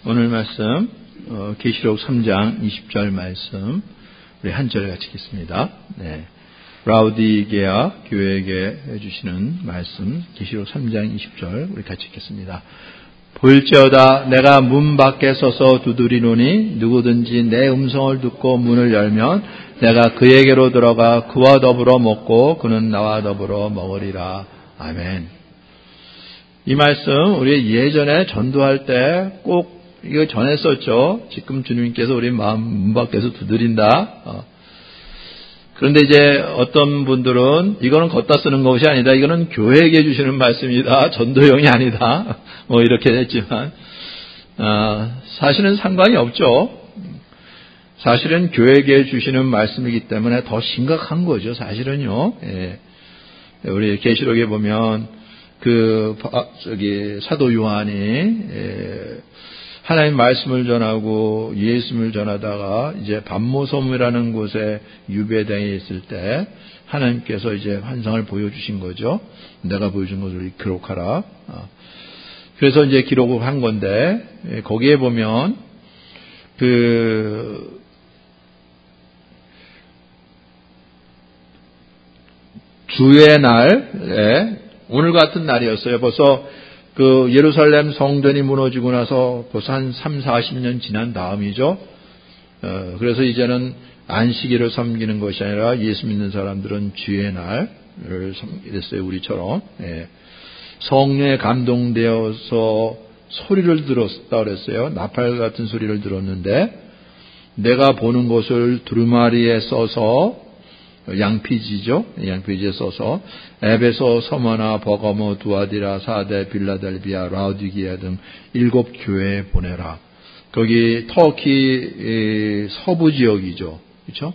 오늘 말씀 계시록 3장 20절 말씀 우리 한 절 같이 읽겠습니다. 네. 라우디게아 교회에게 해주시는 말씀 계시록 3장 20절 우리 같이 읽겠습니다. 볼지어다 내가 문 밖에 서서 두드리노니 누구든지 내 음성을 듣고 문을 열면 내가 그에게로 들어가 그와 더불어 먹고 그는 나와 더불어 먹으리라. 아멘. 이 말씀 우리 예전에 전도할 때 꼭 이거 전했었죠. 지금 주님께서 우리 마음 문 밖에서 두드린다. 그런데 이제 어떤 분들은 이거는 걷다 쓰는 것이 아니다. 이거는 교회에게 주시는 말씀이다. 전도용이 아니다. 이렇게 했지만 사실은 상관이 없죠. 사실은 교회에게 주시는 말씀이기 때문에 더 심각한 거죠. 사실은요. 예. 우리 계시록에 보면 사도 요한이 하나님 말씀을 전하고 예수님을 전하다가 이제 반모섬이라는 곳에 유배당에 있을 때 하나님께서 이제 환상을 보여주신 거죠. 내가 보여준 것을 기록하라. 그래서 이제 기록을 한 건데 거기에 보면 주의 날에 오늘 같은 날이었어요. 벌써 예루살렘 성전이 무너지고 나서 벌써 한 3, 40년 지난 다음이죠. 그래서 이제는 안식일을 섬기는 것이 아니라 예수 믿는 사람들은 주의 날을 섬기게 됐어요. 우리처럼. 예. 성령에 감동되어서 소리를 들었다 그랬어요. 나팔 같은 소리를 들었는데 내가 보는 것을 두루마리에 써서 양피지죠. 양피지에 써서 에베소, 서머나, 버가모, 두아디라, 사데, 빌라델비아, 라우디게아 등 7 교회에 보내라. 거기 터키 서부 지역이죠. 그렇죠?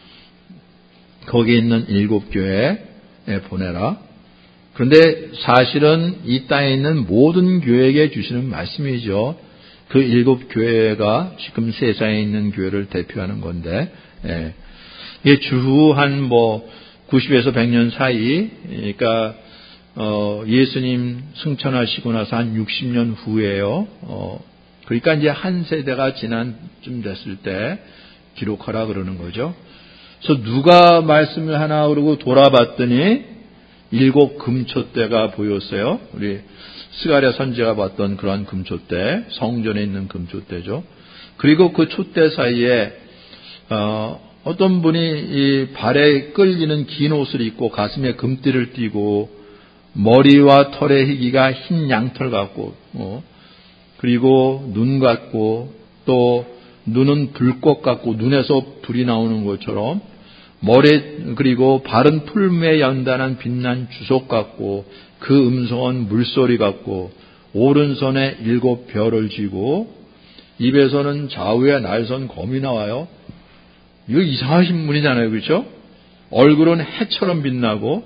거기 있는 7 교회에 보내라. 그런데 사실은 이 땅에 있는 모든 교회에게 주시는 말씀이죠. 그 7 교회가 지금 세상에 있는 교회를 대표하는 건데 이게 주 한 90에서 100년 사이, 그러니까 예수님 승천하시고 나서 한 60년 후에요. 그러니까 이제 한 세대가 지난 쯤 됐을 때 기록하라 그러는 거죠. 그래서 누가 말씀을 하나 그러고 돌아봤더니 7 금초대가 보였어요. 우리 스가랴 선지자가 봤던 그러한 금초대, 성전에 있는 금초대죠. 그리고 그 촛대 사이에 어떤 분이 이 발에 끌리는 긴 옷을 입고 가슴에 금띠를 띠고 머리와 털의 희기가 흰 양털 같고 그리고 눈 같고 또 눈은 불꽃 같고 눈에서 불이 나오는 것처럼 그리고 발은 풀무에 연단한 빛난 주석 같고 그 음성은 물소리 같고 오른손에 7 별을 쥐고 입에서는 좌우에 날선 검이 나와요. 이거 이상하신 분이잖아요. 그렇죠? 얼굴은 해처럼 빛나고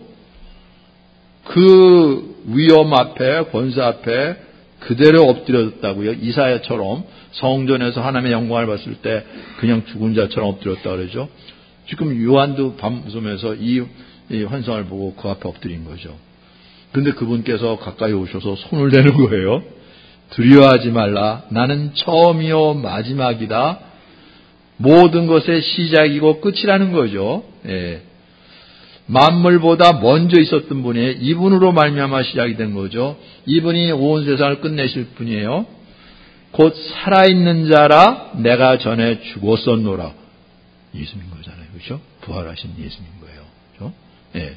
그 위엄 앞에 권세 앞에 그대로 엎드렸다고요. 이사야처럼 성전에서 하나님의 영광을 봤을 때 그냥 죽은 자처럼 엎드렸다 그러죠. 지금 요한도 밤섬에서 이 환상을 보고 그 앞에 엎드린 거죠. 그런데 그분께서 가까이 오셔서 손을 대는 거예요. 두려워하지 말라. 나는 처음이요 마지막이다. 모든 것의 시작이고 끝이라는 거죠. 예. 만물보다 먼저 있었던 분이에요. 이분으로 말미암아 시작이 된 거죠. 이분이 온 세상을 끝내실 분이에요. 곧 살아있는 자라 내가 전에 죽었었노라. 예수님 거잖아요. 그렇죠? 부활하신 예수님 거예요. 그렇죠? 예.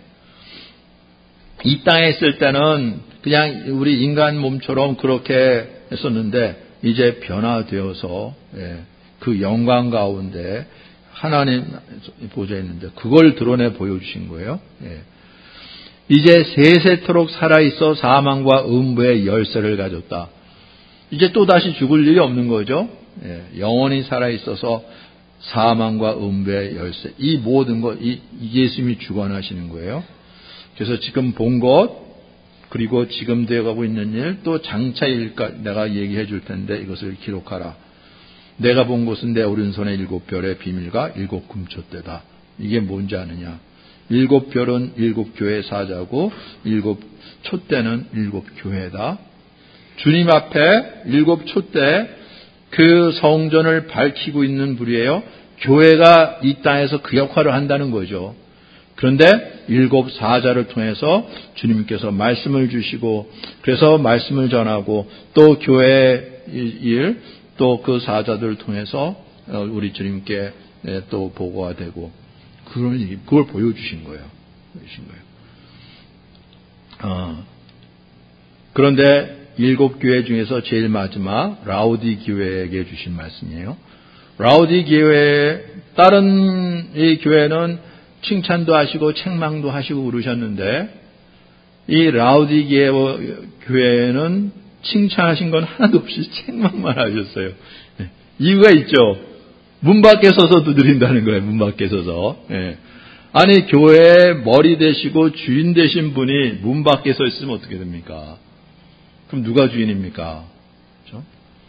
이 땅에 있을 때는 그냥 우리 인간 몸처럼 그렇게 했었는데 이제 변화되어서 그 영광 가운데 하나님 보좌에 있는데 그걸 드러내 보여주신 거예요. 이제 세세토록 살아있어 사망과 음부의 열쇠를 가졌다. 이제 또다시 죽을 일이 없는 거죠. 영원히 살아있어서 사망과 음부의 열쇠. 이 모든 것, 이 예수님이 주관하시는 거예요. 그래서 지금 본 것, 그리고 지금 되어가고 있는 일, 또 장차 일까 내가 얘기해 줄 텐데 이것을 기록하라. 내가 본 것은 내 오른손의 7 별의 비밀과 7 금초대다. 이게 뭔지 아느냐? 7 별은 7 교회 사자고 7 촛대는 7 교회다. 주님 앞에 7 촛대 그 성전을 밝히고 있는 불이에요. 교회가 이 땅에서 그 역할을 한다는 거죠. 그런데 7 사자를 통해서 주님께서 말씀을 주시고 그래서 말씀을 전하고 또 교회의 일, 또 그 사자들을 통해서 우리 주님께 또 보고가 되고 그걸 보여주신 거예요. 그런데 7 교회 중에서 제일 마지막 라우디 교회에게 주신 말씀이에요. 라우디 교회 다른 이 교회는 칭찬도 하시고 책망도 하시고 그러셨는데 이 라우디 교회는 칭찬하신 건 하나도 없이 책망만 하셨어요. 이유가 있죠. 문 밖에 서서 두드린다는 거예요. 문 밖에 서서. 아니 교회의 머리 되시고 주인 되신 분이 문 밖에 서 있으면 어떻게 됩니까? 그럼 누가 주인입니까? 그렇죠?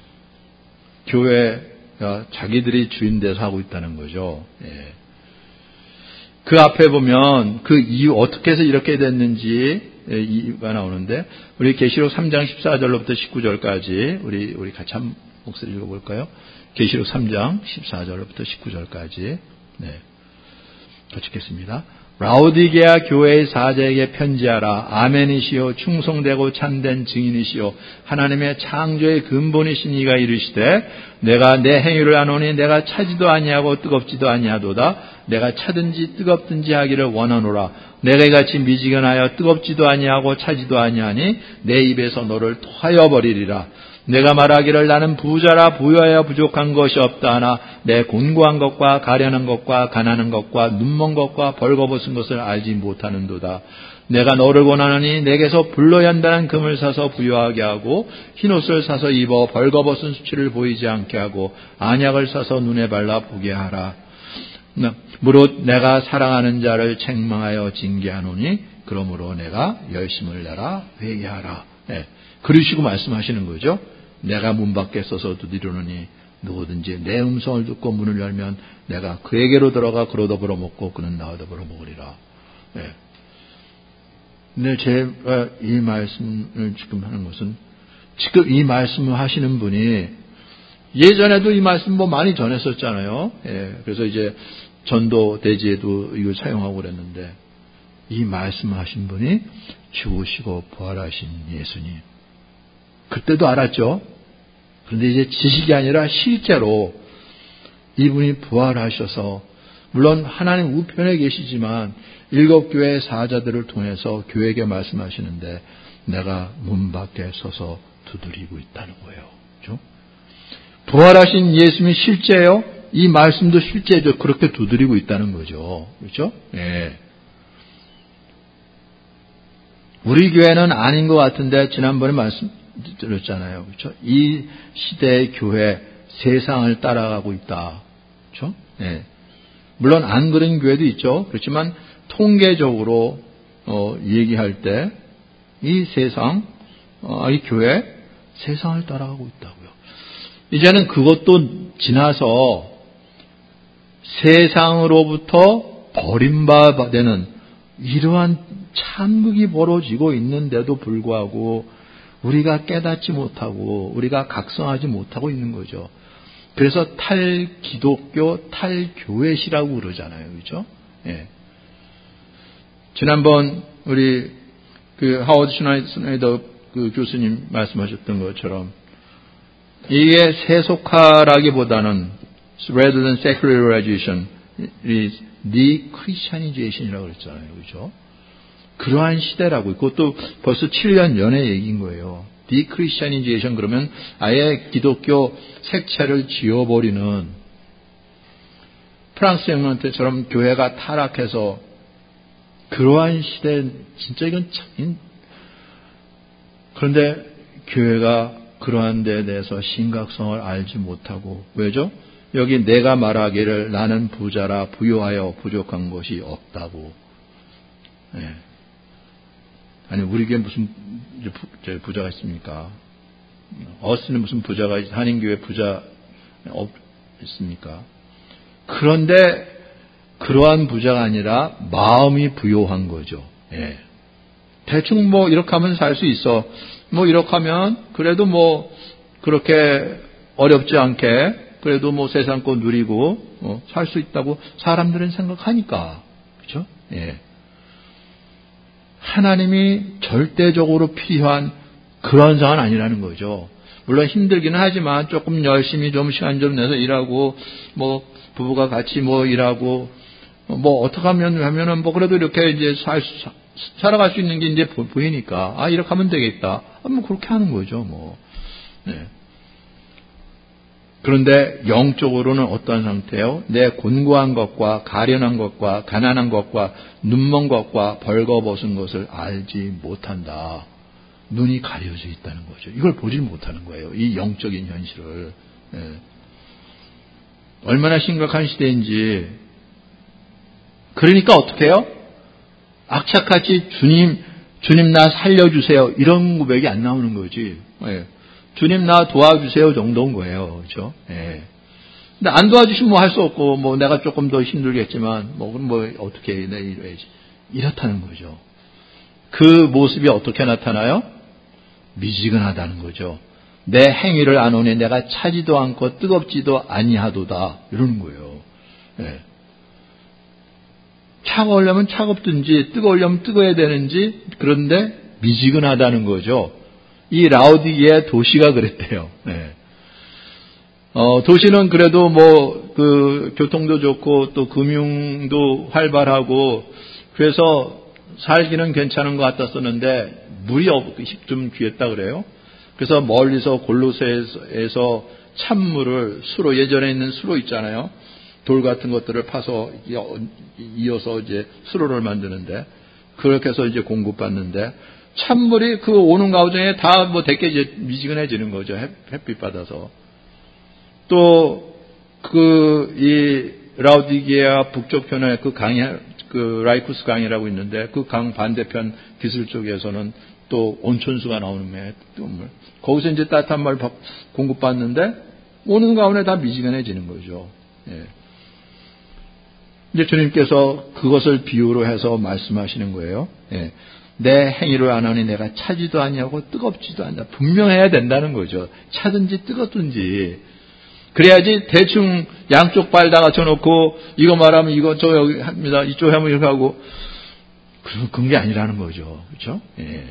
교회가 자기들이 주인 돼서 하고 있다는 거죠. 그 앞에 보면 그 이유 어떻게 해서 이렇게 됐는지 이유가 나오는데 우리 계시록 3장 14절로부터 19절까지 우리 같이 한 목소리 읽어볼까요? 계시록 3장 14절로부터 19절까지 같이 읽겠습니다. 라우디게아 교회의 사자에게 편지하라. 아멘이시요 충성되고 참된 증인이시요 하나님의 창조의 근본이신 이가 이르시되 내가 내 행위를 아노니 내가 차지도 아니하고 뜨겁지도 아니하도다. 내가 차든지 뜨겁든지 하기를 원하노라. 내가 이같이 미지근하여 뜨겁지도 아니하고 차지도 아니하니 내 입에서 너를 토하여 버리리라. 내가 말하기를 나는 부자라 부유하여 부족한 것이 없다 하나 내 곤고한 것과 가련한 것과 가난한 것과 눈먼 것과 벌거벗은 것을 알지 못하는도다. 내가 너를 원하노니 내게서 불로연단한 금을 사서 부유하게 하고 흰옷을 사서 입어 벌거벗은 수치를 보이지 않게 하고 안약을 사서 눈에 발라 보게 하라. 무릇 내가 사랑하는 자를 책망하여 징계하노니 그러므로 내가 열심을 내라 회개하라. 그러시고 말씀하시는 거죠. 내가 문 밖에 서서 두드리노니 누구든지 내 음성을 듣고 문을 열면 내가 그에게로 들어가 그로 더불어 먹고 그는 나와 더불어 먹으리라. 근데 제가 이 말씀을 지금 하는 것은 지금 이 말씀을 하시는 분이 예전에도 이 말씀 많이 전했었잖아요. 그래서 이제 전도 대지에도 이걸 사용하고 그랬는데 이 말씀을 하신 분이 죽으시고 부활하신 예수님. 그때도 알았죠. 그런데 이제 지식이 아니라 실제로 이분이 부활하셔서 물론 하나님 우편에 계시지만 7 교회의 사자들을 통해서 교회에게 말씀하시는데 내가 문 밖에 서서 두드리고 있다는 거예요. 그렇죠? 부활하신 예수님이 실제예요. 이 말씀도 실제죠. 그렇게 두드리고 있다는 거죠. 그렇죠? 우리 교회는 아닌 것 같은데 지난번에 말씀드렸잖아요. 그렇죠? 이 시대의 교회 세상을 따라가고 있다. 그렇죠? 물론 안 그런 교회도 있죠. 그렇지만 통계적으로 얘기할 때 이 세상, 이 교회 세상을 따라가고 있다고요. 이제는 그것도 지나서 세상으로부터 버림받는 이러한 참극이 벌어지고 있는데도 불구하고 우리가 깨닫지 못하고 우리가 각성하지 못하고 있는 거죠. 그래서 탈기독교, 탈교회시라고 그러잖아요. 그렇죠? 지난번 우리 그 하워드 슈나이더 그 교수님 말씀하셨던 것처럼 이게 세속화라기보다는 rather than secularization is de-Christianization이라고 그랬잖아요. 그렇죠? 그러한 시대라고. 그것도 벌써 7년 전의 얘기인 거예요. de-Christianization 그러면 아예 기독교 색채를 지워버리는 프랑스 혁명 때처럼 교회가 타락해서 그러한 시대 진짜 이건 참 그런데 교회가 그러한 데에 대해서 심각성을 알지 못하고 왜죠? 여기 내가 말하기를 나는 부자라 부유하여 부족한 것이 없다고. 아니 우리 교회 무슨 부자가 있습니까? 어스는 무슨 부자가 한인교회 부자 있습니까? 그런데 그러한 부자가 아니라 마음이 부요한 거죠. 대충 이렇게 하면 살 수 있어. 이렇게 하면 그래도 그렇게 어렵지 않게 그래도 뭐 세상 거 누리고 살 수 있다고 사람들은 생각하니까. 그렇죠? 예. 하나님이 절대적으로 필요한 그런 상황은 아니라는 거죠. 물론 힘들기는 하지만 조금 열심히 좀 시간 좀 내서 일하고 뭐 부부가 같이 뭐 일하고 뭐 어떻게 하면은 뭐 그래도 이렇게 이제 살아갈 수 있는 게 이제 보이니까 아 이렇게 하면 되겠다. 뭐 그렇게 하는 거죠. 뭐. 네. 그런데 영적으로는 어떤 상태요? 내 곤고한 것과 가련한 것과 가난한 것과 눈먼 것과 벌거벗은 것을 알지 못한다. 눈이 가려져 있다는 거죠. 이걸 보질 못하는 거예요. 이 영적인 현실을. 예. 얼마나 심각한 시대인지. 그러니까 어떻게 해요? 악착같이 주님 나 살려주세요. 이런 고백이 안 나오는 거지. 예. 주님 나 도와주세요 정도인 거예요. 그렇죠? 예. 근데 안 도와주시면 뭐 할 수 없고 뭐 내가 조금 더 힘들겠지만 그럼 뭐 어떻게 해? 내 이래야지. 이렇다는 거죠. 그 모습이 어떻게 나타나요? 미지근하다는 거죠. 내 행위를 아노니 내가 차지도 않고 뜨겁지도 아니하도다. 이러는 거예요. 예. 차가우려면 차갑든지 뜨거우려면 뜨거워야 되는지 그런데 미지근하다는 거죠. 이 라우디게아 도시가 그랬대요. 네. 도시는 그래도 교통도 좋고 또 금융도 활발하고 그래서 살기는 괜찮은 것 같았었는데 물이 좀 귀했다 그래요. 그래서 멀리서 골로새에서 찬물을 수로 예전에 있는 수로 있잖아요. 돌 같은 것들을 파서 이어서 이제 수로를 만드는데 그렇게 해서 이제 공급받는데 찬물이 그 오는 가운데 다 되게 이제 미지근해지는 거죠. 햇빛 받아서. 또 이 라우디게아 북쪽편에 그 라이쿠스 강이라고 있는데 그 강 반대편 기슬 쪽에서는 또 온천수가 나오는 물. 거기서 이제 따뜻한 물 공급받는데 오는 가운데 다 미지근해지는 거죠. 예. 이제 주님께서 그것을 비유로 해서 말씀하시는 거예요. 예. 내 행위를 안 하니 내가 차지도 아니하고 뜨겁지도 않다. 분명해야 된다는 거죠. 차든지 뜨겁든지. 그래야지 대충 양쪽 발 다 갖춰놓고 이거 말하면 이거 저 여기 합니다. 이쪽 하면 이렇게 하고 그런 게 아니라는 거죠. 그렇죠? 예.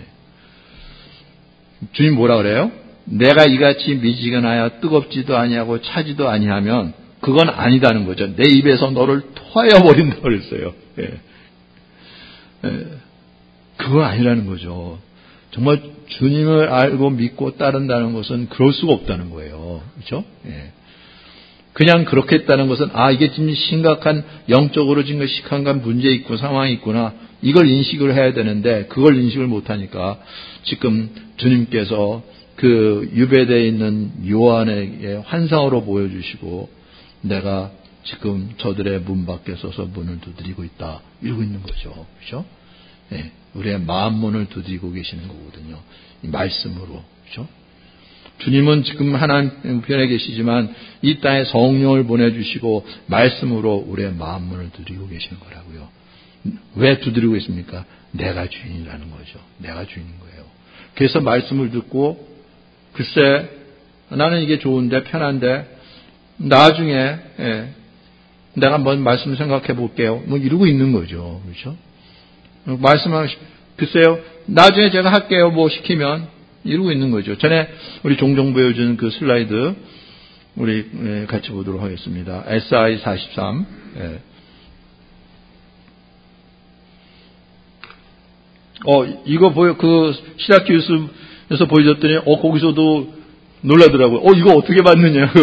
주님 뭐라 그래요? 내가 이같이 미지근하여 뜨겁지도 아니하고 차지도 아니하면 그건 아니다는 거죠. 내 입에서 너를 토하여 버린다고 그랬어요. 예. 예. 그건 아니라는 거죠. 정말 주님을 알고 믿고 따른다는 것은 그럴 수가 없다는 거예요. 그렇죠? 예. 그냥 그렇게 했다는 것은 이게 지금 심각한 영적으로 지금 심각한 문제 있고 상황이 있구나. 이걸 인식을 해야 되는데 그걸 인식을 못하니까 지금 주님께서 그 유배되어 있는 요한에게 환상으로 보여주시고 내가 지금 저들의 문 밖에 서서 문을 두드리고 있다. 이러고 있는 거죠. 그렇죠? 네, 우리의 마음 문을 두드리고 계시는 거거든요. 이 말씀으로. 그렇죠? 주님은 지금 하나님 편에 계시지만 이 땅에 성령을 보내주시고 말씀으로 우리의 마음 문을 두드리고 계시는 거라고요. 왜 두드리고 있습니까? 내가 주인이라는 거죠. 내가 주인인 거예요. 그래서 말씀을 듣고 글쎄 나는 이게 좋은데 편한데 나중에 내가 한번 말씀 생각해 볼게요. 이러고 있는 거죠. 그렇죠? 글쎄요, 나중에 제가 할게요. 시키면, 이러고 있는 거죠. 전에 우리 종종 보여준 그 슬라이드, 우리 같이 보도록 하겠습니다. SI 43. 예. 이거 시라큐스에서 보여줬더니, 거기서도 놀라더라고요. 이거 어떻게 만드냐고.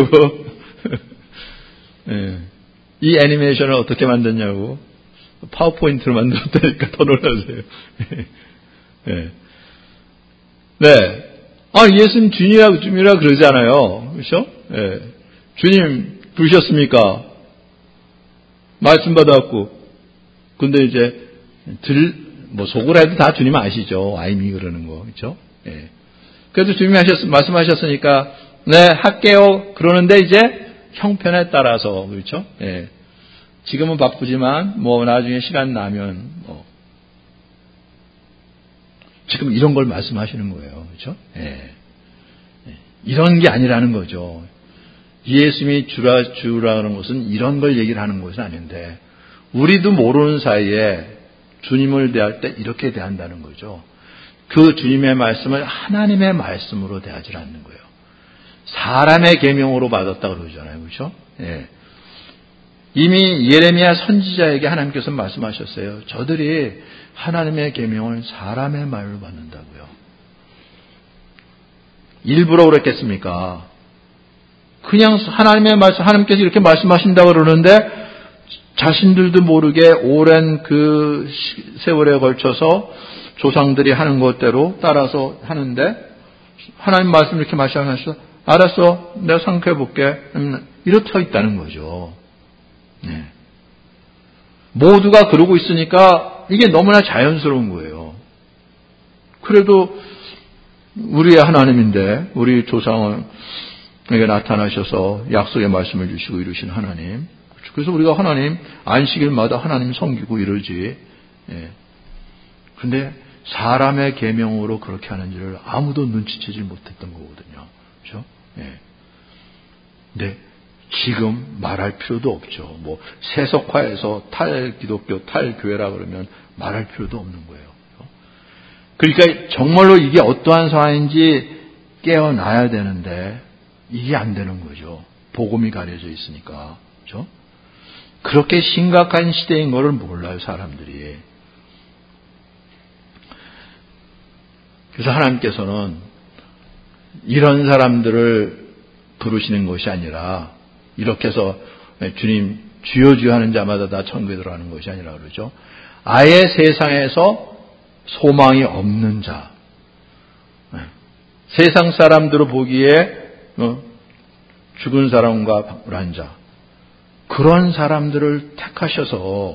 예. 이 애니메이션을 어떻게 만드냐고. 파워포인트로 만들었다니까 더 놀라세요. 네. 네. 예수님 주님이라 그러잖아요. 그렇죠? 네. 주님 부르셨습니까? 말씀 받았고. 근데 이제 속으로 해도 다 주님 아시죠. 아임이 그러는 거. 그렇죠? 네. 그래도 주님이 말씀하셨으니까 네, 할게요. 그러는데 이제 형편에 따라서 그렇죠? 네. 지금은 바쁘지만 나중에 시간 나면 지금 이런 걸 말씀하시는 거예요. 그렇죠? 예. 이런 게 아니라는 거죠. 예수님이 주라는 것은 이런 걸 얘기를 하는 것은 아닌데 우리도 모르는 사이에 주님을 대할 때 이렇게 대한다는 거죠. 그 주님의 말씀을 하나님의 말씀으로 대하지 않는 거예요. 사람의 계명으로 받았다 그러잖아요. 그렇죠? 예. 이미 예레미야 선지자에게 하나님께서 말씀하셨어요. 저들이 하나님의 계명을 사람의 말로 받는다고요. 일부러 그랬겠습니까? 그냥 하나님의 말씀, 하나님께서 이렇게 말씀하신다고 그러는데 자신들도 모르게 오랜 그 세월에 걸쳐서 조상들이 하는 것대로 따라서 하는데 하나님 말씀 이렇게 말씀하셔서 알았어, 내가 생각해 볼게. 이렇게 있다는 거죠. 네. 모두가 그러고 있으니까 이게 너무나 자연스러운 거예요. 그래도 우리의 하나님인데 우리 조상에게 나타나셔서 약속의 말씀을 주시고 이루신 하나님. 그래서 우리가 하나님 안식일마다 하나님 섬기고 이러지. 그런데 사람의 계명으로 그렇게 하는지를 아무도 눈치채지 못했던 거거든요. 그렇죠? 근데 지금 말할 필요도 없죠. 뭐 세속화해서 탈기독교, 탈교회라 그러면 말할 필요도 없는 거예요. 그러니까 정말로 이게 어떠한 상황인지 깨어나야 되는데 이게 안 되는 거죠. 복음이 가려져 있으니까. 그렇죠? 그렇게 심각한 시대인 거를 몰라요, 사람들이. 그래서 하나님께서는 이런 사람들을 부르시는 것이 아니라 이렇게 해서 주님 주여 주여 하는 자마다 다 천국에 들어가는 것이 아니라 그러죠. 아예 세상에서 소망이 없는 자, 세상 사람들을 보기에 죽은 사람과 박불한 자, 그런 사람들을 택하셔서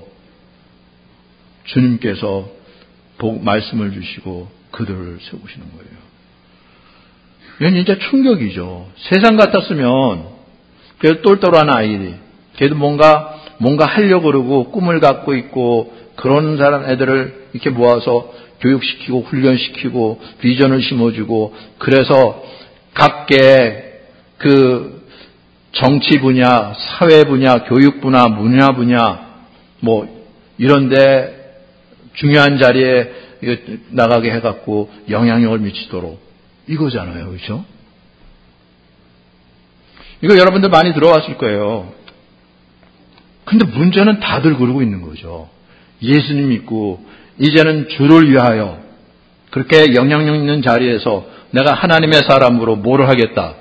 주님께서 말씀을 주시고 그들을 세우시는 거예요. 이건 진짜 충격이죠. 세상 같았으면 그래도 똘똘한 아이들이 걔도 뭔가 하려고 그러고 꿈을 갖고 있고 그런 사람 애들을 이렇게 모아서 교육시키고 훈련시키고 비전을 심어주고 그래서 각계 그 정치 분야, 사회 분야, 교육 분야 뭐 이런데 중요한 자리에 나가게 해갖고 영향력을 미치도록 이거잖아요. 그렇죠? 이거 여러분들 많이 들어왔을 거예요. 근데 문제는 다들 그러고 있는 거죠. 예수님 믿고 이제는 주를 위하여 그렇게 영향력 있는 자리에서 내가 하나님의 사람으로 뭐를 하겠다.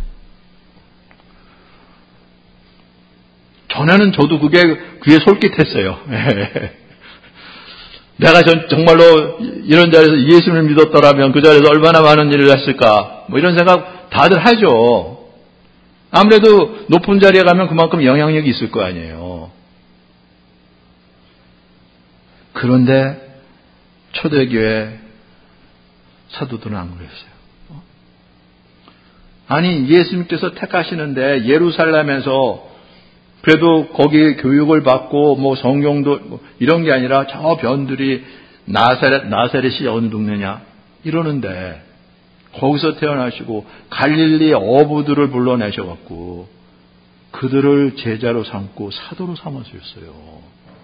전에는 저도 그게 귀에 솔깃했어요. 내가 정말로 이런 자리에서 예수님을 믿었더라면 그 자리에서 얼마나 많은 일을 했을까. 뭐 이런 생각 다들 하죠. 아무래도 높은 자리에 가면 그만큼 영향력이 있을 거 아니에요. 그런데 초대교회 사도들은 안 그랬어요. 아니 예수님께서 택하시는데 예루살렘에서 그래도 거기 교육을 받고 뭐 성경도 뭐 이런 게 아니라 저 변들이 나사렛이 어느 동네냐 이러는데 거기서 태어나시고 갈릴리 어부들을 불러내셔갖고 그들을 제자로 삼고 사도로 삼으셨어요.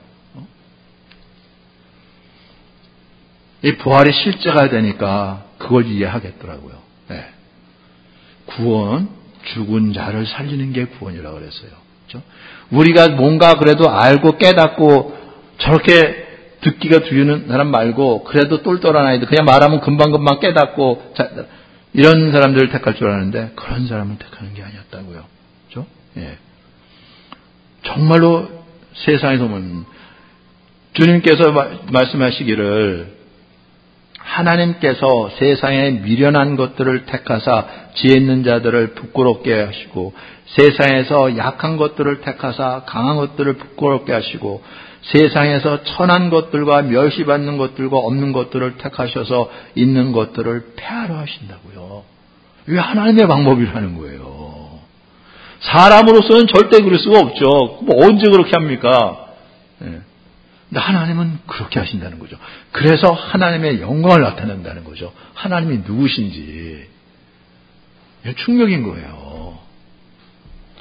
이 부활이 실제가 되니까 그걸 이해하겠더라고요. 네. 구원, 죽은 자를 살리는 게 구원이라고 그랬어요. 그렇죠? 우리가 뭔가 그래도 알고 깨닫고 저렇게 듣기가 들리는 사람 말고 그래도 똘똘한 아이들 그냥 말하면 금방금방 깨닫고 이런 사람들을 택할 줄 알았는데 그런 사람을 택하는 게 아니었다고요. 그렇죠? 예. 정말로 세상에서 보면 주님께서 말씀하시기를 하나님께서 세상에 미련한 것들을 택하사 지혜 있는 자들을 부끄럽게 하시고 세상에서 약한 것들을 택하사 강한 것들을 부끄럽게 하시고 세상에서 천한 것들과 멸시받는 것들과 없는 것들을 택하셔서 있는 것들을 폐하려 하신다고요. 이게 하나님의 방법이라는 거예요. 사람으로서는 절대 그럴 수가 없죠. 뭐 언제 그렇게 합니까? 네. 근데 하나님은 그렇게 하신다는 거죠. 그래서 하나님의 영광을 나타낸다는 거죠. 하나님이 누구신지. 충격인 거예요.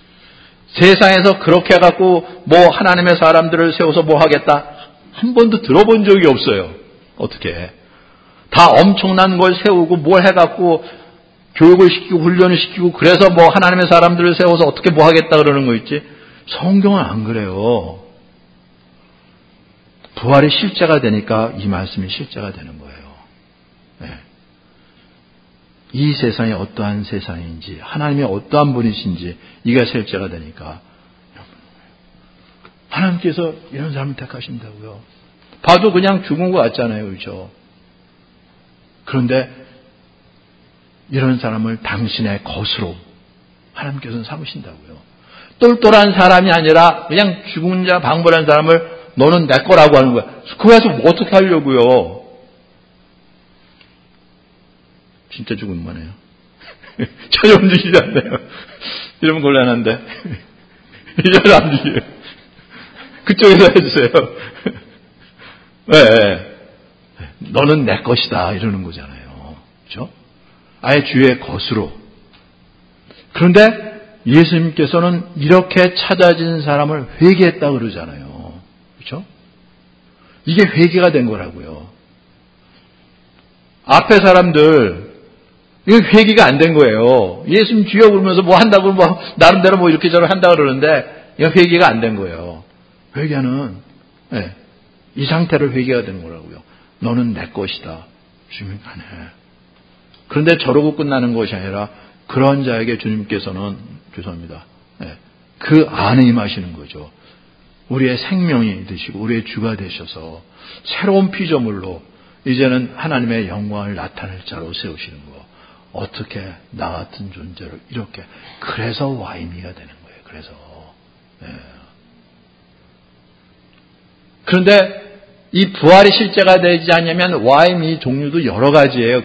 세상에서 그렇게 해갖고 뭐 하나님의 사람들을 세워서 뭐 하겠다 한 번도 들어본 적이 없어요. 어떻게 해? 다 엄청난 걸 세우고 뭘 해갖고 교육을 시키고 훈련을 시키고 그래서 뭐 하나님의 사람들을 세워서 어떻게 뭐 하겠다 그러는 거 있지. 성경은 안 그래요. 부활이 실제가 되니까 이 말씀이 실제가 되는 거예요. 네. 이 세상이 어떠한 세상인지 하나님이 어떠한 분이신지 이게 실제가 되니까 하나님께서 이런 사람을 택하신다고요. 봐도 그냥 죽은 것 같잖아요. 그렇죠? 그런데 이런 사람을 당신의 것으로 하나님께서는 삼으신다고요. 똘똘한 사람이 아니라 그냥 죽은 자 방불한 사람을 너는 내 거라고 하는 거야. 그래서 뭐 어떻게 하려고요? 진짜 죽음만 해요. 전혀 움직이지 않네요. 이러면 곤란한데. 이제는 안 움직여요. 그쪽에서 해주세요. 네. 너는 내 것이다. 이러는 거잖아요. 그렇죠? 아예 주의 것으로. 그런데 예수님께서는 이렇게 찾아진 사람을 회개했다 그러잖아요. 그렇죠? 이게 회개가 된 거라고요. 앞에 사람들 이게 회개가 안 된 거예요. 예수님 주여 그러면서 뭐 한다고 뭐 나름대로 뭐 이렇게 저렇게 한다 그러는데 이거 회개가 안 된 거예요. 회개는 네, 이 상태로 회개가 되는 거라고요. 너는 내 것이다. 주님이 가네. 그런데 저러고 끝나는 것이 아니라 그런 자에게 주님께서는 죄송합니다. 네, 그 안에 임하시는 거죠. 우리의 생명이 되시고 우리의 주가 되셔서 새로운 피조물로 이제는 하나님의 영광을 나타낼 자로 세우시는 거. 어떻게 나 같은 존재를 이렇게 그래서 와이미가 되는 거예요. 그래서 네. 그런데 이 부활이 실제가 되지 않으면 와이미 종류도 여러 가지예요.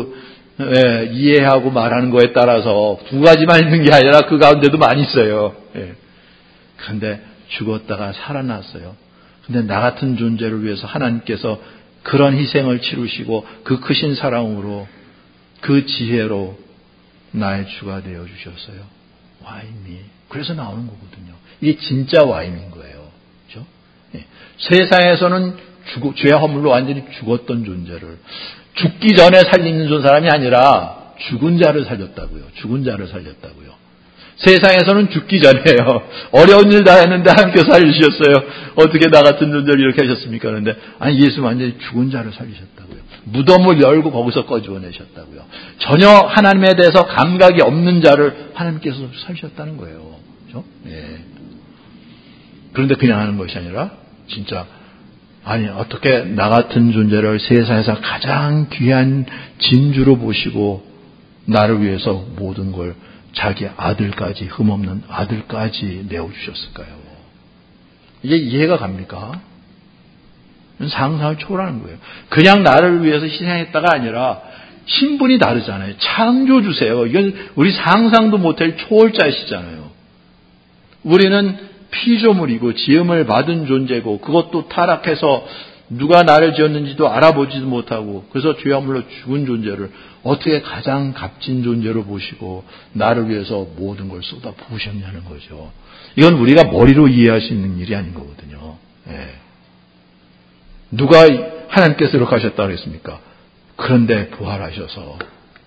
이해하고 말하는 거에 따라서 두 가지만 있는 게 아니라 그 가운데도 많이 있어요. 예. 그런데 죽었다가 살아났어요. 그런데 나 같은 존재를 위해서 하나님께서 그런 희생을 치르시고 그 크신 사랑으로 그 지혜로 나의 주가 되어 주셨어요. 와임이. 그래서 나오는 거거든요. 이게 진짜 와임인 거예요. 그렇죠? 예. 세상에서는 죄 허물로 완전히 죽었던 존재를 죽기 전에 살리는 사람이 아니라 죽은 자를 살렸다고요. 죽은 자를 살렸다고요. 세상에서는 죽기 전에요. 어려운 일 다 했는데 하나님께서 살리셨어요. 어떻게 나 같은 존재를 이렇게 하셨습니까? 그런데 아니 예수 완전히 죽은 자를 살리셨다고요. 무덤을 열고 거기서 꺼집어내셨다고요. 전혀 하나님에 대해서 감각이 없는 자를 하나님께서 살리셨다는 거예요. 그렇죠? 예. 그런데 그냥 하는 것이 아니라 진짜 아니 어떻게 나 같은 존재를 세상에서 가장 귀한 진주로 보시고 나를 위해서 모든 걸 자기 아들까지 흠없는 아들까지 내어주셨을까요? 이게 이해가 갑니까? 상상을 초월하는 거예요. 그냥 나를 위해서 희생했다가 아니라 신분이 다르잖아요. 창조주세요. 이건 우리 상상도 못할 초월자이시잖아요. 우리는 피조물이고 지음을 받은 존재고 그것도 타락해서 누가 나를 지었는지도 알아보지도 못하고 그래서 죄악물로 죽은 존재를 어떻게 가장 값진 존재로 보시고 나를 위해서 모든 걸 쏟아 부으셨냐는 거죠. 이건 우리가 머리로 이해할 수 있는 일이 아닌 거거든요. 예. 누가 하나님께서 이렇게 하셨다고 했습니까? 그런데 부활하셔서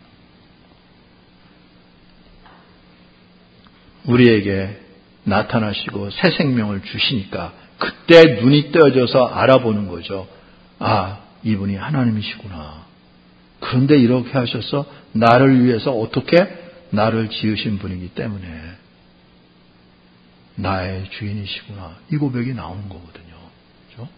우리에게 나타나시고 새 생명을 주시니까 그때 눈이 떠져서 알아보는 거죠. 아, 이분이 하나님이시구나. 그런데 이렇게 하셔서 나를 위해서 어떻게 나를 지으신 분이기 때문에 나의 주인이시구나. 이 고백이 나오는 거거든요. 그렇죠?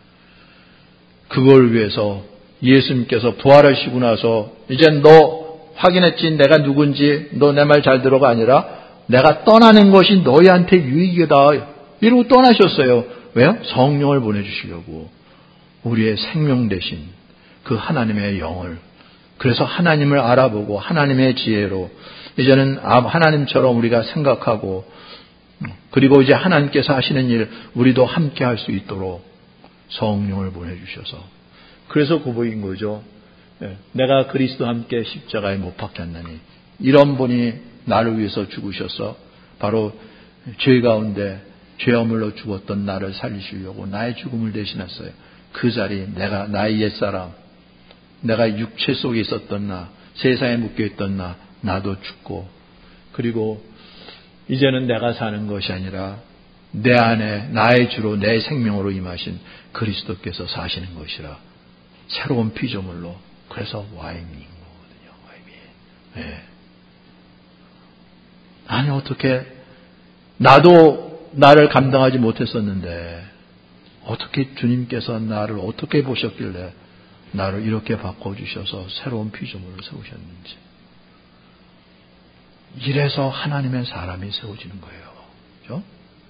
그걸 위해서 예수님께서 부활하시고 나서 이제 너 확인했지 내가 누군지 너 내 말 잘 들어가 아니라 내가 떠나는 것이 너희한테 유익이다. 이러고 떠나셨어요. 왜요? 성령을 보내주시려고. 우리의 생명 대신 그 하나님의 영을. 그래서 하나님을 알아보고 하나님의 지혜로 이제는 하나님처럼 우리가 생각하고 그리고 이제 하나님께서 하시는 일 우리도 함께 할 수 있도록 성령을 보내주셔서 그래서 고백인 거죠. 내가 그리스도와 함께 십자가에 못 박혔나니 이런 분이 나를 위해서 죽으셔서 바로 죄 가운데 죄어물로 죽었던 나를 살리시려고 나의 죽음을 대신했어요. 그 자리 나의 옛사람, 내가 육체 속에 있었던 나, 세상에 묶여있던 나도 죽고, 그리고 이제는 내가 사는 것이 아니라 내 안에 나의 주로 내 생명으로 임하신 그리스도께서 사시는 것이라. 새로운 피조물로. 그래서 와임인 거거든요. 와임이. 네. 아니 어떻게 나도 나를 감당하지 못했었는데 어떻게 주님께서 나를 어떻게 보셨길래 나를 이렇게 바꿔주셔서 새로운 피조물을 세우셨는지. 이래서 하나님의 사람이 세워지는 거예요. 그렇죠?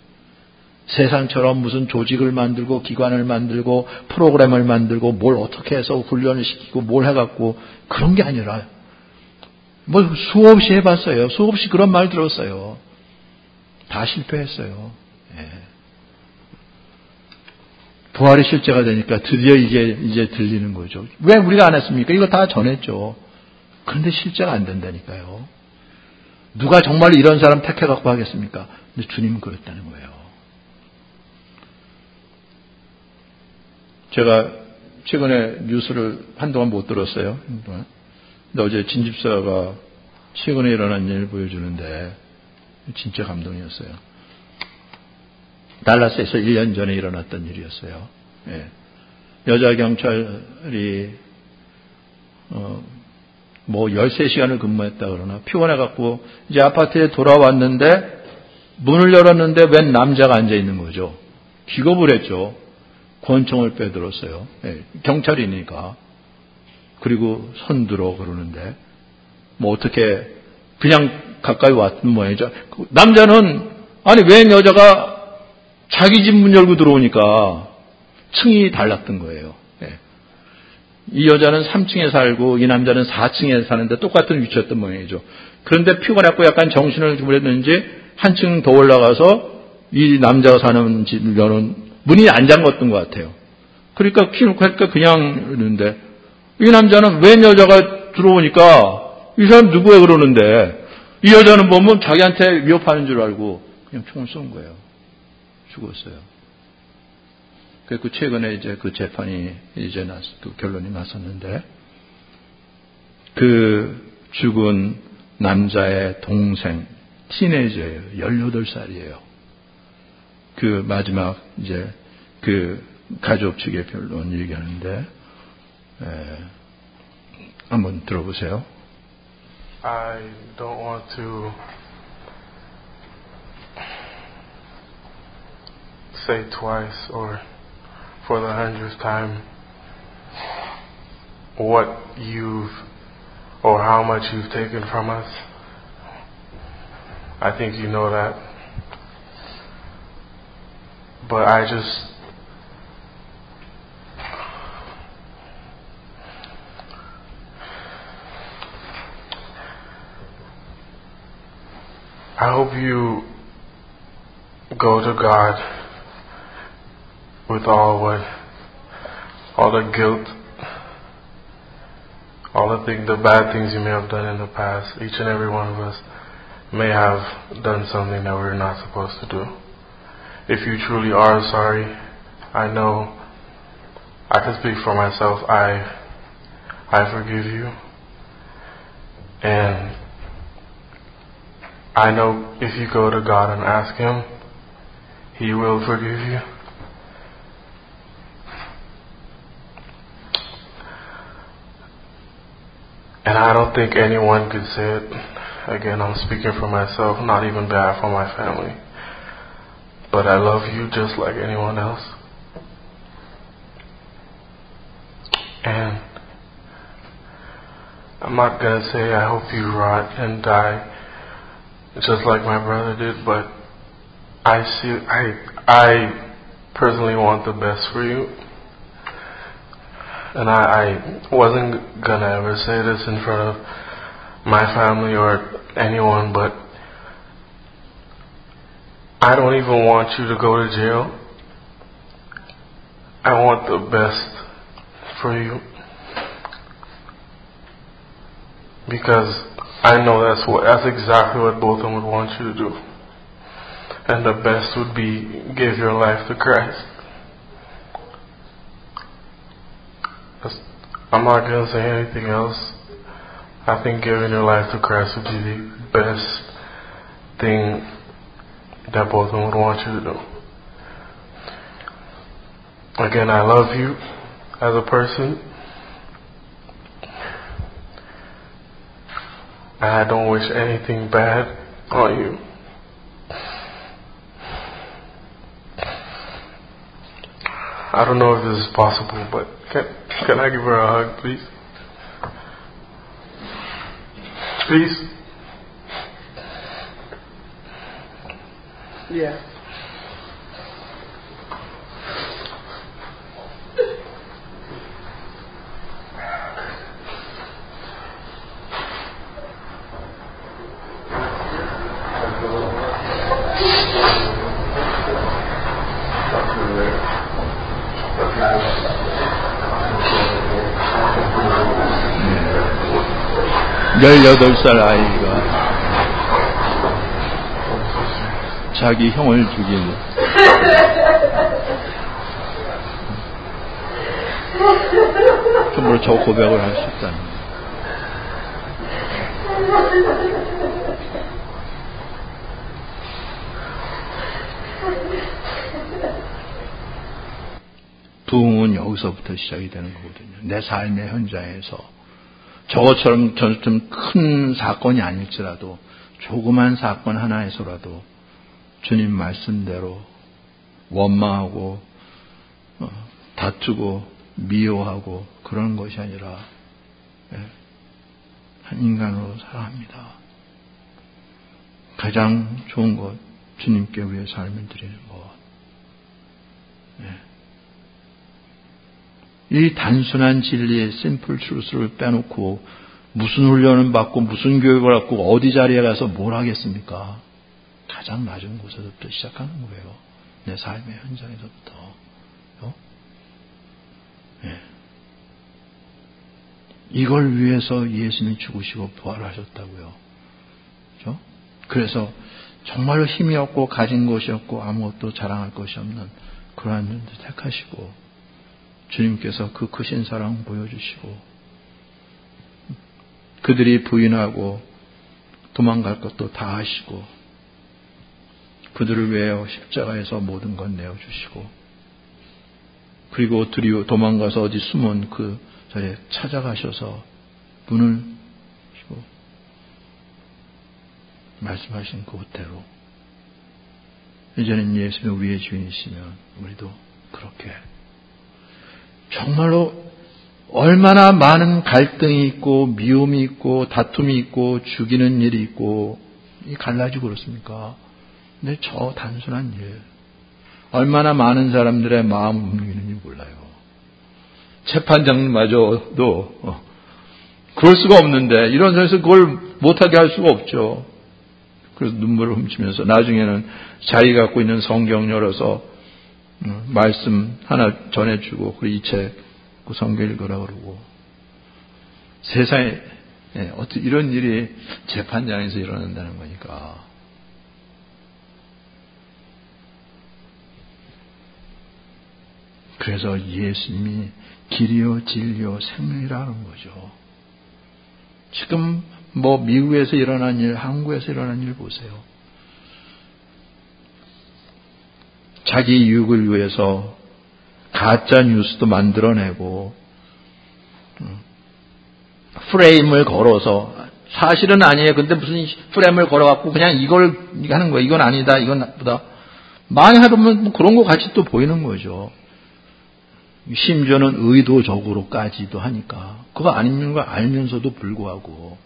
세상처럼 무슨 조직을 만들고 기관을 만들고 프로그램을 만들고 뭘 어떻게 해서 훈련을 시키고 뭘 해갖고 그런 게 아니라 뭐 수없이 해봤어요. 수없이 그런 말 들었어요. 다 실패했어요. 예. 부활이 실제가 되니까 드디어 이제 들리는 거죠. 왜 우리가 안 했습니까? 이거 다 전했죠. 그런데 실제가 안 된다니까요. 누가 정말 이런 사람 택해갖고 하겠습니까? 근데 주님은 그랬다는 거예요. 제가 최근에 뉴스를 한동안 못 들었어요. 근데 어제 진집사가 최근에 일어난 일을 보여주는데 진짜 감동이었어요. 달라스에서 1년 전에 일어났던 일이었어요. 예. 여자 경찰이 뭐 13시간을 근무했다 그러나 피곤해갖고 이제 아파트에 돌아왔는데 문을 열었는데 웬 남자가 앉아있는 거죠. 기겁을 했죠. 권총을 빼들었어요. 예. 경찰이니까. 그리고 손들어 그러는데 뭐 어떻게 그냥 가까이 왔던 모양이죠. 남자는 아니 웬 여자가 자기 집 문 열고 들어오니까 층이 달랐던 거예요. 예. 이 여자는 3층에 살고 이 남자는 4층에 사는데 똑같은 위치였던 모양이죠. 그런데 피곤했고 약간 정신을 주무랬는지 한층 더 올라가서 이 남자가 사는 집을 여는 문이 안 잠갔던 것 같아요. 그러니까 그냥 이러는데 이 남자는 웬 여자가 들어오니까 이 사람 누구야 그러는데 이 여자는 보면 자기한테 위협하는 줄 알고 그냥 총을 쏜 거예요. 죽었어요. 그 최근에 이제 그 재판이 이제 그 결론이 났었는데 그 죽은 남자의 동생 티네이저예요. 18살이에요. 그 마지막 이제 그 가족 측의 변론 얘기하는데 한번 들어보세요. I don't want to say twice or for the 100th time what you've or how much you've taken from us. I think you know that. But I hope you go to God with all the guilt, all the bad things you may have done in the past. Each and every one of us may have done something that we're not supposed to do. If you truly are sorry, I know I can speak for myself. I forgive you. And I know if you go to God and ask Him, He will forgive you. And I don't think anyone could say it. Again, I'm speaking for myself, not even bad for my family. But I love you just like anyone else. And I'm not going to say I hope you rot and die just like my brother did, but I personally want the best for you. And I wasn't going to ever say this in front of my family or anyone, but I don't even want you to go to jail. I want the best for you. Because I know that's exactly what both of them would want you to do. And the best would be give your life to Christ. I'm not going to say anything else. I think giving your life to Christ would be the best thing that both of them would want you to do. Again, I love you as a person. I don't wish anything bad on you. I don't know if this is possible, but can I give her a hug, please? Please? Yeah. 열여덟 살 아이가 자기 형을 죽인 정말 저 고백을 할 수 있다는 거예요. 부흥은 여기서부터 시작이 되는 거거든요. 내 삶의 현장에서 저것처럼 좀 큰 사건이 아닐지라도 조그만 사건 하나에서라도 주님 말씀대로 원망하고 다투고 미워하고 그러는 것이 아니라 한 인간으로 살아갑니다. 가장 좋은 것 주님께 우리의 삶을 드리는 것. 이 단순한 진리의 심플 트루스를 빼놓고 무슨 훈련을 받고 무슨 교육을 받고 어디 자리에 가서 뭘 하겠습니까? 가장 낮은 곳에서부터 시작하는 거예요. 내 삶의 현장에서부터. 이걸 위해서 예수님이 죽으시고 부활하셨다고요. 그렇죠? 그래서 정말로 힘이 없고 가진 것이 없고 아무것도 자랑할 것이 없는 그러한 분들 택하시고 주님께서 그 크신 사랑 보여주시고 그들이 부인하고 도망갈 것도 다 하시고 그들을 위하여 십자가에서 모든 것 내어주시고 그리고 도망가서 어디 숨은 그 자리에 찾아가셔서 문을 주시고 말씀하신 그대로 이제는 예수님의 위의 주인이시면 우리도 그렇게 정말로 얼마나 많은 갈등이 있고 미움이 있고 다툼이 있고 죽이는 일이 있고 갈라지고 그렇습니까? 근데 저 단순한 일 얼마나 많은 사람들의 마음을 움직이는지 몰라요. 재판장마저도 그럴 수가 없는데 이런 상황에서 그걸 못하게 할 수가 없죠. 그래서 눈물을 훔치면서 나중에는 자기 갖고 있는 성경 열어서 말씀 하나 전해주고 그 이 책 그 성경 읽으라 그러고 세상에 어떻게 이런 일이 재판장에서 일어난다는 거니까 그래서 예수님이 길이요 진리요 생명이라는 거죠. 지금 뭐 미국에서 일어난 일, 한국에서 일어난 일 보세요. 자기 이익을 위해서 가짜 뉴스도 만들어내고 프레임을 걸어서 사실은 아니에요. 근데 무슨 프레임을 걸어갖고 그냥 이걸 하는 거예요. 이건 아니다. 이건 나쁘다. 많이 하면 뭐 그런 거 같이 또 보이는 거죠. 심지어는 의도적으로까지도 하니까 그거 아닌 걸 알면서도 불구하고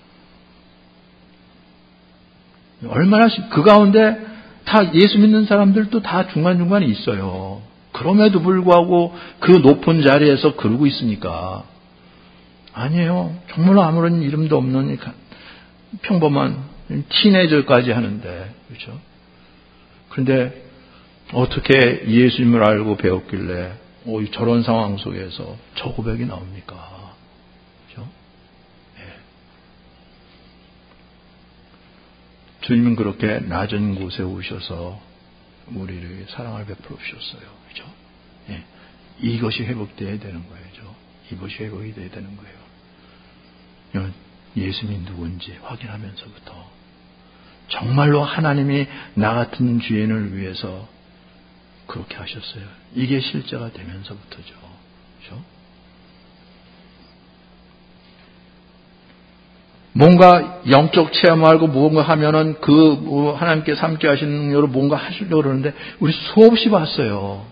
얼마나 그 가운데 다 예수 믿는 사람들도 다 중간중간에 있어요. 그럼에도 불구하고 그 높은 자리에서 그러고 있으니까 아니에요. 정말로 아무런 이름도 없는 평범한 티네이저까지 하는데 그렇죠? 그런데 어떻게 예수님을 알고 배웠길래 저런 상황 속에서 저 고백이 나옵니까? 그렇죠? 주님은 그렇게 낮은 곳에 오셔서 우리를 사랑을 베풀어 주셨어요. 그죠? 예. 이것이 회복되어야 되는 거예요. 이것이 회복이 되어야 되는 거예요. 예수님이 누군지 확인하면서부터 정말로 하나님이 나 같은 죄인을 위해서 그렇게 하셨어요. 이게 실제가 되면서부터죠. 그죠? 뭔가 영적 체험하고 무언가 하면은 하나님께 함께 하시는 능력으로 뭔가 하시려고 그러는데 우리 수없이 봤어요.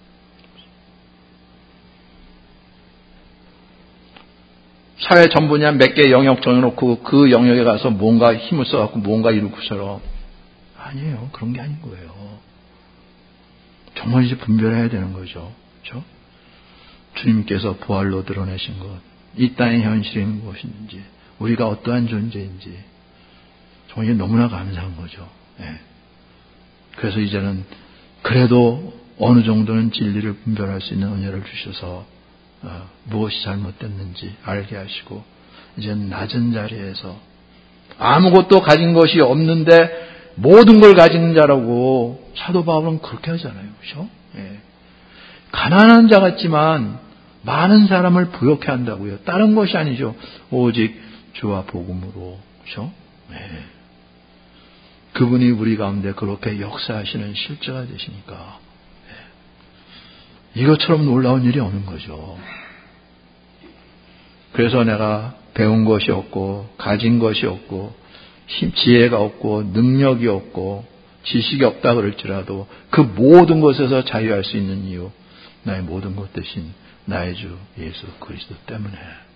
사회 전 분야 몇 개 영역 정해놓고 그 영역에 가서 뭔가 힘을 써갖고 뭔가 이루고처럼 아니에요. 그런 게 아닌 거예요. 정말 이제 분별해야 되는 거죠. 그렇죠? 주님께서 부활로 드러내신 것, 이 땅의 현실이 무엇인지, 우리가 어떠한 존재인지 정말 너무나 감사한 거죠. 네. 그래서 이제는 그래도 어느 정도는 진리를 분별할 수 있는 은혜를 주셔서 무엇이 잘못됐는지 알게 하시고 이제 낮은 자리에서 아무것도 가진 것이 없는데 모든 걸 가진 자라고 사도 바울은 그렇게 하잖아요. 그렇죠? 예. 가난한 자 같지만 많은 사람을 부욕해 한다고요. 다른 것이 아니죠. 오직 주와 복음으로. 그렇죠? 예. 그분이 우리 가운데 그렇게 역사하시는 실제가 되시니까 이것처럼 놀라운 일이 없는 거죠. 그래서 내가 배운 것이 없고 가진 것이 없고 지혜가 없고 능력이 없고 지식이 없다 그럴지라도 그 모든 것에서 자유할 수 있는 이유, 나의 모든 것 대신 나의 주 예수 그리스도 때문에.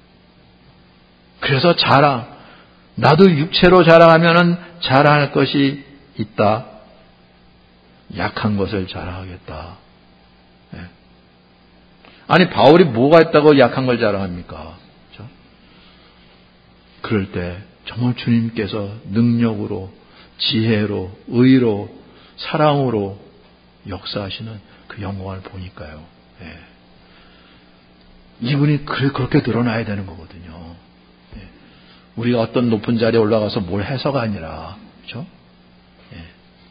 그래서 나도 육체로 자랑하면은 자랑할 것이 있다. 약한 것을 자랑하겠다. 네. 아니 바울이 뭐가 있다고 약한 걸 자랑합니까? 그렇죠? 그럴 때 정말 주님께서 능력으로, 지혜로, 의로, 사랑으로 역사하시는 그 영광을 보니까요. 예. 이분이 그렇게 드러나야 되는 거거든요. 예. 우리가 어떤 높은 자리에 올라가서 뭘 해서가 아니라, 그렇죠? 예.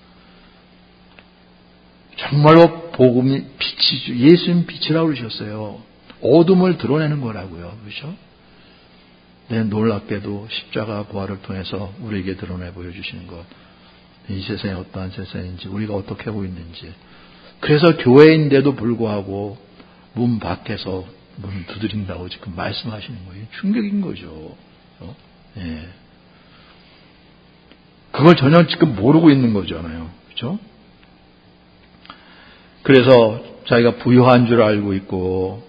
정말로 복음이 빛이죠. 예수님 빛이라고 그러셨어요. 어둠을 드러내는 거라고요. 그렇죠? 네, 놀랍게도 십자가 부활을 통해서 우리에게 드러내 보여주시는 것. 이 세상이 어떠한 세상인지, 우리가 어떻게 하고 있는지. 그래서 교회인데도 불구하고 문 밖에서 문 두드린다고 지금 말씀하시는 거예요. 충격인 거죠. 예. 그걸 전혀 지금 모르고 있는 거잖아요. 그렇죠? 그래서 자기가 부유한 줄 알고 있고,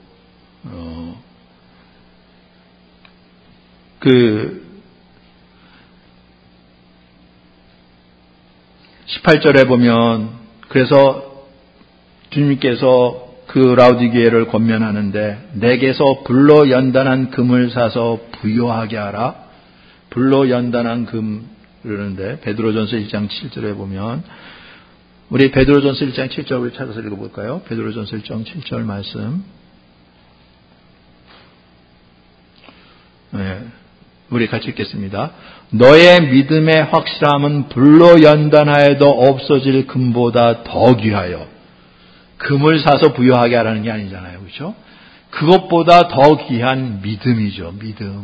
18절에 보면, 그래서 주님께서 그 라우디게를 권면하는데, 내게서 불로 연단한 금을 사서 부유하게 하라. 불로 연단한 금, 그러는데, 베드로전서 1장 7절에 보면, 우리 베드로전서 1장 7절을 찾아서 읽어볼까요? 베드로전서 1장 7절 말씀. 네. 우리 같이 읽겠습니다. 너의 믿음의 확실함은 불로 연단하여도 없어질 금보다 더 귀하여. 금을 사서 부유하게 하라는 게 아니잖아요. 그렇죠? 그것보다 더 귀한 믿음이죠.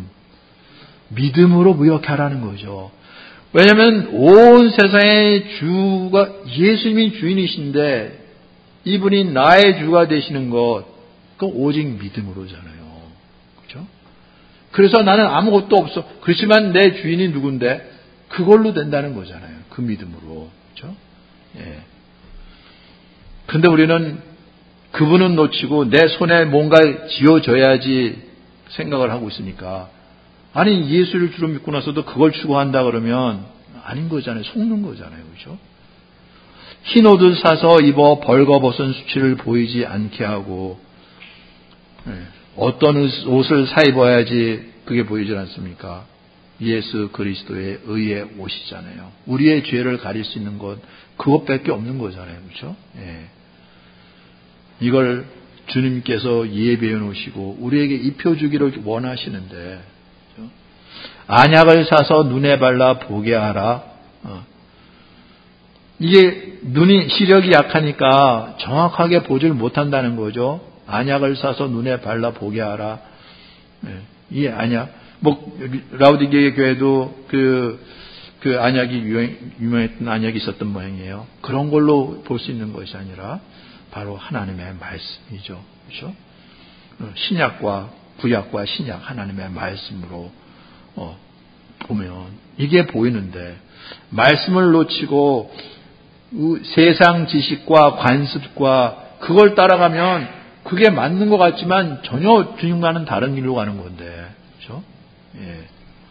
믿음으로 부유하게 하라는 거죠. 왜냐하면 온 세상의 주가 예수님이 주인이신데 이분이 나의 주가 되시는 것, 그 오직 믿음으로잖아요. 그렇죠? 그래서 나는 아무것도 없어. 그렇지만 내 주인이 누군데 그걸로 된다는 거잖아요. 그 믿음으로. 그렇죠? 예. 그런데 우리는 그분은 놓치고 내 손에 뭔가 쥐어줘야지 생각을 하고 있으니까, 아니 예수를 주로 믿고 나서도 그걸 추구한다 그러면 아닌 거잖아요. 속는 거잖아요. 그렇죠? 흰 옷을 사서 입어 벌거벗은 수치를 보이지 않게 하고, 어떤 옷을 사 입어야지 그게 보이지 않습니까? 예수 그리스도의 의의 옷이잖아요. 우리의 죄를 가릴 수 있는 것, 그것밖에 없는 거잖아요. 그렇죠? 예. 이걸 주님께서 예배해 놓으시고 우리에게 입혀주기를 원하시는데, 그렇죠? 안약을 사서 눈에 발라 보게 하라. 이게 시력이 약하니까 정확하게 보지를 못한다는 거죠. 안약을 사서 눈에 발라 보게 하라. 이 안약, 라우디게의 교회도 그 안약이 유명했던 안약이 있었던 모양이에요. 그런 걸로 볼 수 있는 것이 아니라 바로 하나님의 말씀이죠. 그렇죠? 신약과 구약과 신약 하나님의 말씀으로 보면 이게 보이는데 말씀을 놓치고 세상 지식과 관습과 그걸 따라가면 그게 맞는 것 같지만 전혀 주님과는 다른 길로 가는 건데, 그렇죠? 예.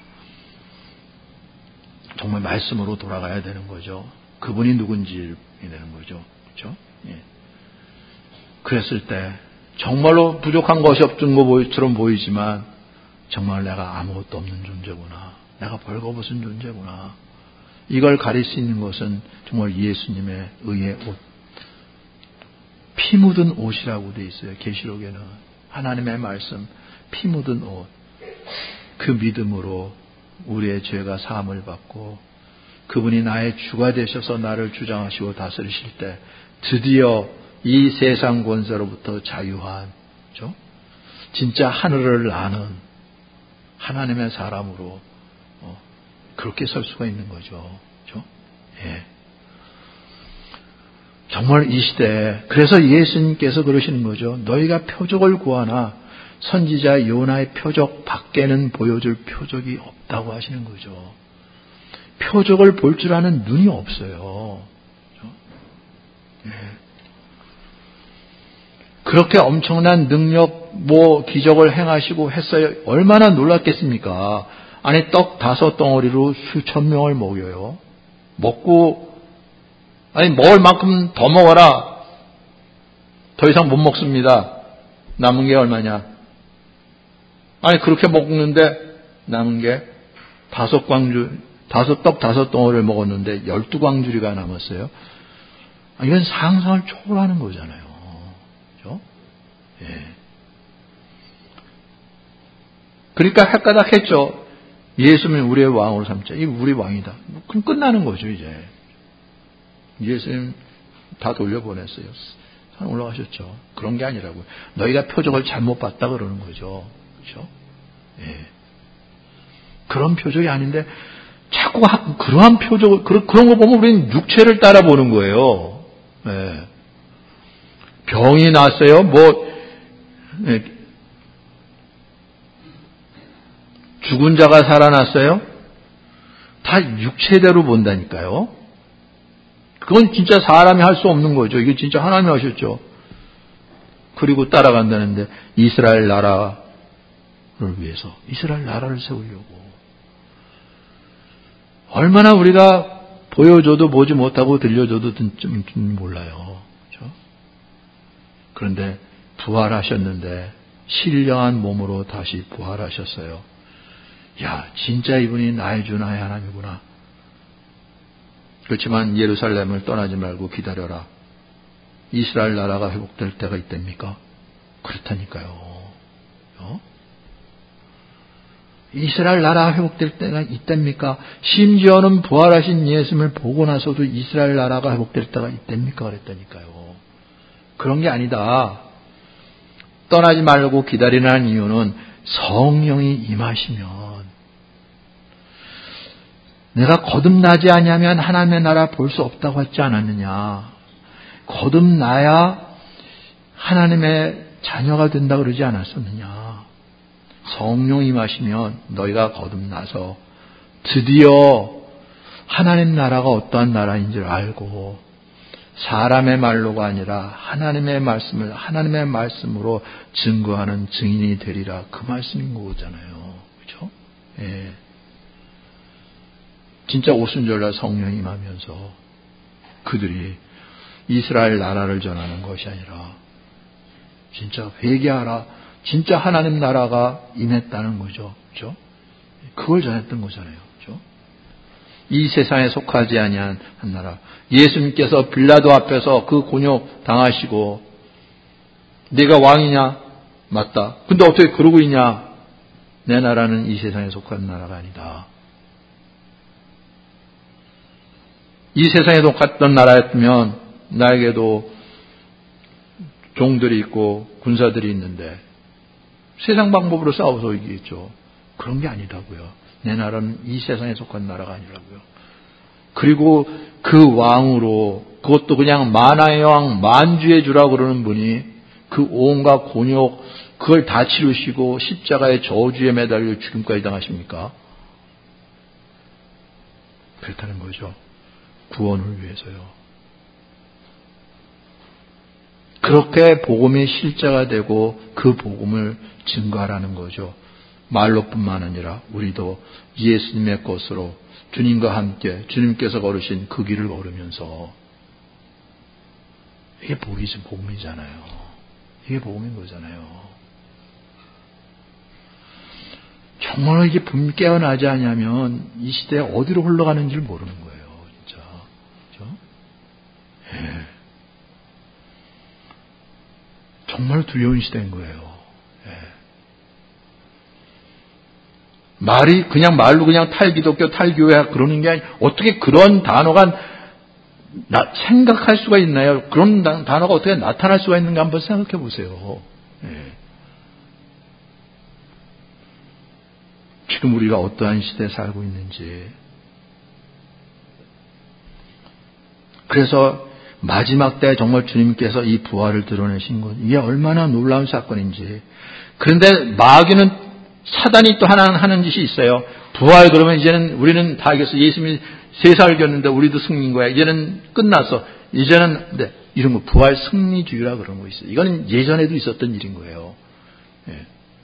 정말 말씀으로 돌아가야 되는 거죠. 그분이 누군지 되는 거죠, 그렇죠? 예. 그랬을 때 정말로 부족한 것이 없던 것처럼 보이지만 정말 내가 아무것도 없는 존재구나. 내가 벌거벗은 존재구나. 이걸 가릴 수 있는 것은 정말 예수님의 의의 옷. 피 묻은 옷이라고 되어 있어요. 계시록에는. 하나님의 말씀, 피 묻은 옷. 그 믿음으로 우리의 죄가 사함을 받고 그분이 나의 주가 되셔서 나를 주장하시고 다스리실 때 드디어 이 세상 권세로부터 자유한, 그렇죠? 진짜 하늘을 나는 하나님의 사람으로 그렇게 설 수가 있는 거죠. 그렇죠? 예. 정말 이 시대에 그래서 예수님께서 그러시는 거죠. 너희가 표적을 구하나 선지자 요나의 표적 밖에는 보여줄 표적이 없다고 하시는 거죠. 표적을 볼 줄 아는 눈이 없어요. 그렇죠? 예. 그렇게 엄청난 능력, 기적을 행하시고 했어요. 얼마나 놀랐겠습니까? 아니, 떡 5덩어리로 수천 명을 먹여요. 먹고, 먹을 만큼 더 먹어라. 더 이상 못 먹습니다. 남은 게 얼마냐? 그렇게 먹는데 남은 게 5떡 5덩어리를 먹었는데 12광주리가 남았어요. 이건 상상을 초월하는 거잖아요. 그렇죠? 예. 그러니까 헷가닥했죠. 예수님은 우리의 왕으로 삼자. 이 우리 왕이다. 그럼 끝나는 거죠, 이제. 예수님 다 돌려보냈어요. 산 올라가셨죠. 그런 게 아니라고요. 너희가 표적을 잘못 봤다 그러는 거죠. 그렇죠? 예. 그런 표적이 아닌데 자꾸 그러한 표적, 그런 거 보면 우리는 육체를 따라보는 거예요. 예. 병이 났어요. 죽은 자가 살아났어요. 다 육체대로 본다니까요. 그건 진짜 사람이 할 수 없는 거죠. 이게 진짜 하나님이 하셨죠. 그리고 따라간다는데 이스라엘 나라를 위해서 이스라엘 나라를 세우려고 얼마나 우리가 보여줘도 보지 못하고 들려줘도 좀 몰라요. 그렇죠? 그런데 부활하셨는데 신령한 몸으로 다시 부활하셨어요. 야, 진짜 이분이 나의 주 나의 하나님이구나. 그렇지만 예루살렘을 떠나지 말고 기다려라. 이스라엘 나라가 회복될 때가 있답니까? 그렇다니까요. 이스라엘 나라가 회복될 때가 있답니까? 심지어는 부활하신 예수님을 보고 나서도 이스라엘 나라가 회복될 때가 있답니까? 그랬다니까요. 그런 게 아니다. 떠나지 말고 기다리라는 이유는 성령이 임하시면 내가 거듭나지 아니하면 하나님의 나라 볼 수 없다고 했지 않았느냐. 거듭나야 하나님의 자녀가 된다 그러지 않았었느냐. 성령이 임하시면 너희가 거듭나서 드디어 하나님 나라가 어떠한 나라인지를 알고 사람의 말로가 아니라 하나님의 말씀을 하나님의 말씀으로 증거하는 증인이 되리라. 그 말씀인 거잖아요. 그렇죠? 예. 진짜 오순절날 성령이 임하면서 그들이 이스라엘 나라를 전하는 것이 아니라 진짜 회개하라. 진짜 하나님 나라가 임했다는 거죠. 그렇죠? 그걸 전했던 거잖아요. 그렇죠? 이 세상에 속하지 아니한 한 나라. 예수님께서 빌라도 앞에서 그 곤욕 당하시고 네가 왕이냐? 맞다. 근데 어떻게 그러고 있냐? 내 나라는 이 세상에 속한 나라가 아니다. 이 세상에 똑같던 나라였으면 나에게도 종들이 있고 군사들이 있는데 세상 방법으로 싸워서 이기겠죠. 그런 게 아니라고요. 내 나라는 이 세상에 속한 나라가 아니라고요. 그리고 그 왕으로, 그것도 그냥 만왕의 왕 만주의 주라고 그러는 분이 그 온갖 곤욕 그걸 다 치르시고 십자가의 저주에 매달려 죽음까지 당하십니까? 그렇다는 거죠. 구원을 위해서요. 그렇게 복음이 실제가 되고 그 복음을 증거하라는 거죠. 말로뿐만 아니라 우리도 예수님의 것으로 주님과 함께 주님께서 걸으신 그 길을 걸으면서, 이게 복음이잖아요. 이게 복음인 거잖아요. 정말 이게 분명히 깨어나지 않으면 이 시대에 어디로 흘러가는지를 모르는 거예요. 진짜. 그렇죠? 예. 정말 두려운 시대인 거예요. 예. 말로 그냥 탈기독교, 탈교회 그러는 게 아니라 어떻게 그런 단어가 생각할 수가 있나요? 그런 단어가 어떻게 나타날 수가 있는가 한번 생각해 보세요. 예. 지금 우리가 어떠한 시대에 살고 있는지. 그래서 마지막 때 정말 주님께서 이 부활을 드러내신 것, 이게 얼마나 놀라운 사건인지. 그런데 마귀는, 사단이 또 하나 하는 짓이 있어요. 부활 그러면 이제는 우리는 다 이겼어. 예수님이 세상을 이겼는데 우리도 승리인 거야. 이제는 끝났어. 이제는, 네, 이런 거 부활 승리주의라 그런 거 있어요. 이거는 예전에도 있었던 일인 거예요. 예.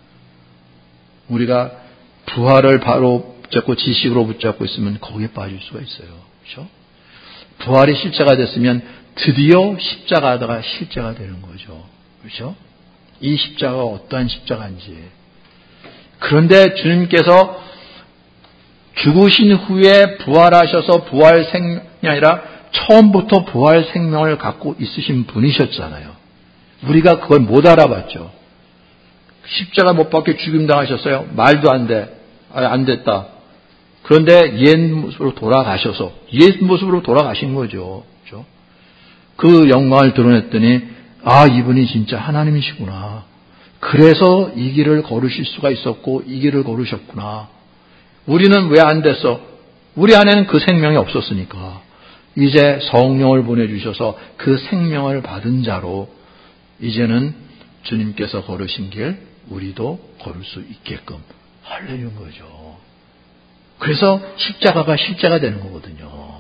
우리가 부활을 바로 붙잡고 지식으로 붙잡고 있으면 거기에 빠질 수가 있어요. 그렇죠? 부활이 실제가 됐으면 드디어 십자가가 실제가 되는 거죠. 그렇죠? 이 십자가가 어떠한 십자가인지. 그런데 주님께서 죽으신 후에 부활하셔서 부활 생명이 아니라 처음부터 부활 생명을 갖고 있으신 분이셨잖아요. 우리가 그걸 못 알아봤죠. 십자가 못 박혀 죽임당하셨어요. 말도 안 돼. 안 됐다. 그런데 옛 모습으로 돌아가셔서 옛 모습으로 돌아가신 거죠. 그렇죠? 그 영광을 드러냈더니 이분이 진짜 하나님이시구나. 그래서 이 길을 걸으실 수가 있었고 이 길을 걸으셨구나. 우리는 왜 안 됐어? 우리 안에는 그 생명이 없었으니까. 이제 성령을 보내주셔서 그 생명을 받은 자로 이제는 주님께서 걸으신 길 우리도 걸을 수 있게끔 하려는 거죠. 그래서 십자가가 실제가 되는 거거든요.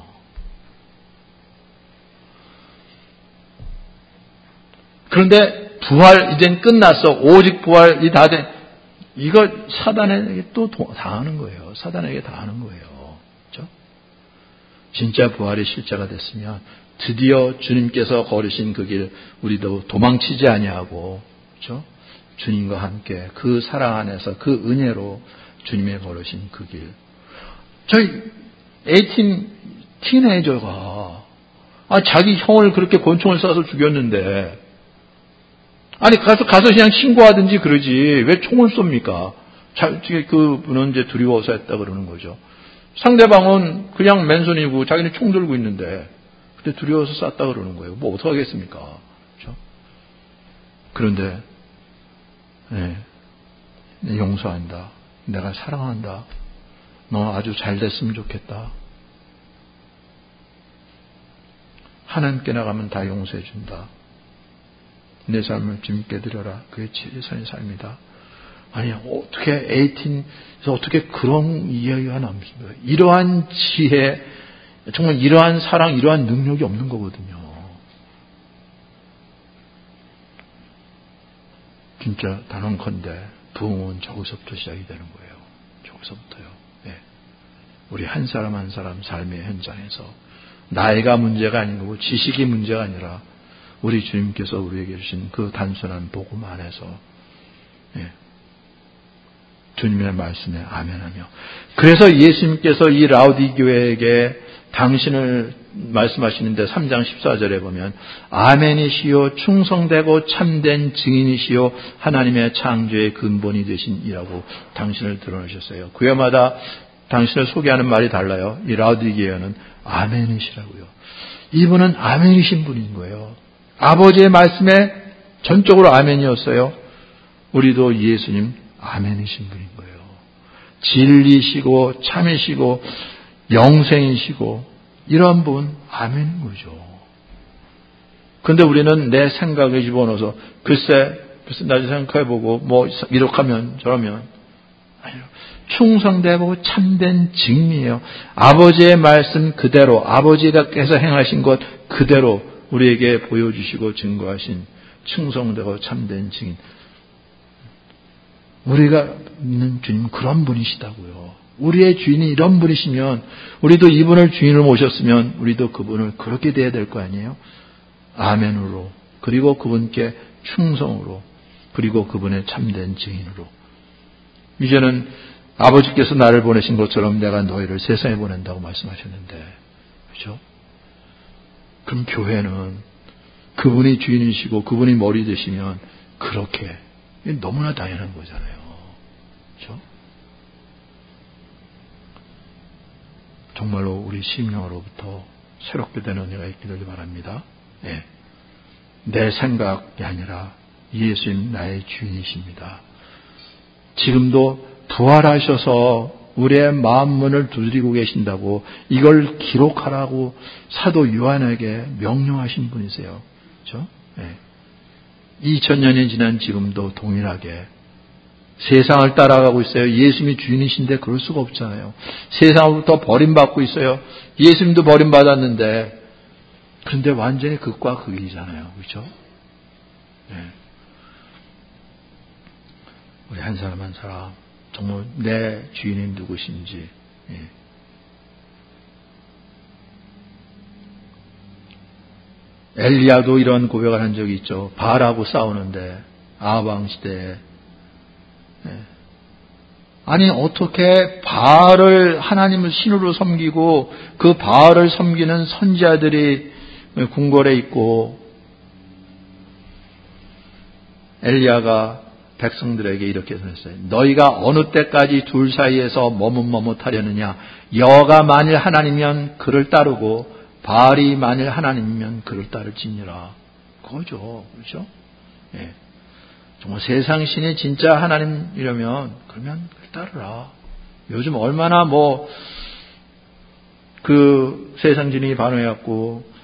그런데 부활 이젠 끝났어. 오직 부활이 다 된. 이거 사단에게 또 당하는 거예요. 사단에게 당하는 거예요. 그렇죠? 진짜 부활이 실제가 됐으면 드디어 주님께서 걸으신 그 길 우리도 도망치지 아니하고, 그렇죠? 주님과 함께 그 사랑 안에서 그 은혜로 주님의 걸으신 그 길. 저희 18 티네이저가 자기 형을 그렇게 권총을 쏴서 죽였는데, 아니 가서 그냥 신고하든지 그러지 왜 총을 쏩니까? 그분은 이제 두려워서 했다 그러는 거죠. 상대방은 그냥 맨손이고 자기는 총 들고 있는데 근데 두려워서 쐈다 그러는 거예요. 뭐 어떡하겠습니까? 그렇죠? 그런데 네, 용서한다. 내가 사랑한다. 너 아주 잘 됐으면 좋겠다. 하나님께 나가면 다 용서해 준다. 내 삶을 주님께 드려라. 그게 최선의 삶이다. 아니 어떻게 18에서 어떻게 그런 이야기가 나옵니까? 이러한 지혜, 정말 이러한 사랑, 이러한 능력이 없는 거거든요. 진짜 단언컨대 부흥은 저기서부터 시작이 되는 거예요. 저기서부터요. 네. 우리 한 사람 한 사람 삶의 현장에서 나이가 문제가 아닌 거고 지식이 문제가 아니라 우리 주님께서 우리에게 주신 그 단순한 복음 안에서 네. 주님의 말씀에 아멘하며, 그래서 예수님께서 이 라우디 교회에게 당신을 말씀하시는데 3장 14절에 보면 아멘이시요 충성되고 참된 증인이시요 하나님의 창조의 근본이 되신이라고 당신을 드러내셨어요. 교회마다 당신을 소개하는 말이 달라요. 이 라우디 교회는 아멘이시라고요. 이분은 아멘이신 분인 거예요. 아버지의 말씀에 전적으로 아멘이었어요. 우리도 예수님 아멘이신 분인 거예요. 진리시고 참이시고 영생이시고 이러한 분 아멘인 거죠. 그런데 우리는 내 생각에 집어넣어서 글쎄 나중에 생각해보고 뭐 이렇게 하면 저러면 아니요. 충성되고 참된 증리예요. 아버지의 말씀 그대로 아버지께서 행하신 것 그대로 우리에게 보여주시고 증거하신 충성되고 참된 증인. 우리가 믿는 주님 그런 분이시다고요. 우리의 주인이 이런 분이시면 우리도 이분을 주인으로 모셨으면 우리도 그분을 그렇게 대해야 될 거 아니에요. 아멘으로 그리고 그분께 충성으로 그리고 그분의 참된 증인으로. 이제는 아버지께서 나를 보내신 것처럼 내가 너희를 세상에 보낸다고 말씀하셨는데 그렇죠? 그럼 교회는 그분이 주인이시고 그분이 머리 되시면 그렇게 너무나 당연한 거잖아요. 그렇죠? 정말로 우리 심령으로부터 새롭게 되는 은혜가 있기를 바랍니다. 네. 내 생각이 아니라 예수님 나의 주인이십니다. 지금도 부활하셔서 우리의 마음 문을 두드리고 계신다고 이걸 기록하라고 사도 요한에게 명령하신 분이세요. 그렇죠? 네. 2000년이 지난 지금도 동일하게 세상을 따라가고 있어요. 예수님이 주인이신데 그럴 수가 없잖아요. 세상으로부터 버림받고 있어요. 예수님도 버림받았는데 그런데 완전히 극과 극이잖아요. 그렇죠? 네. 우리 한 사람 한 사람 정말 내 주인이 누구신지 엘리야도 이런 고백을 한 적이 있죠. 바알하고 싸우는데 아방 시대에 아니 어떻게 바알을 하나님을 신으로 섬기고 그 바알을 섬기는 선지자들이 궁궐에 있고 엘리야가 백성들에게 이렇게 전했어요. 너희가 어느 때까지 둘 사이에서 머뭇머뭇하려느냐. 여호와가 만일 하나님이면 그를 따르고 바알이 만일 하나님이면 그를 따를지니라. 그거죠. 그렇죠? 예. 정말 세상 신이 진짜 하나님이라면 그러면 그를 따르라. 요즘 얼마나 그 세상 신이 반응해갖고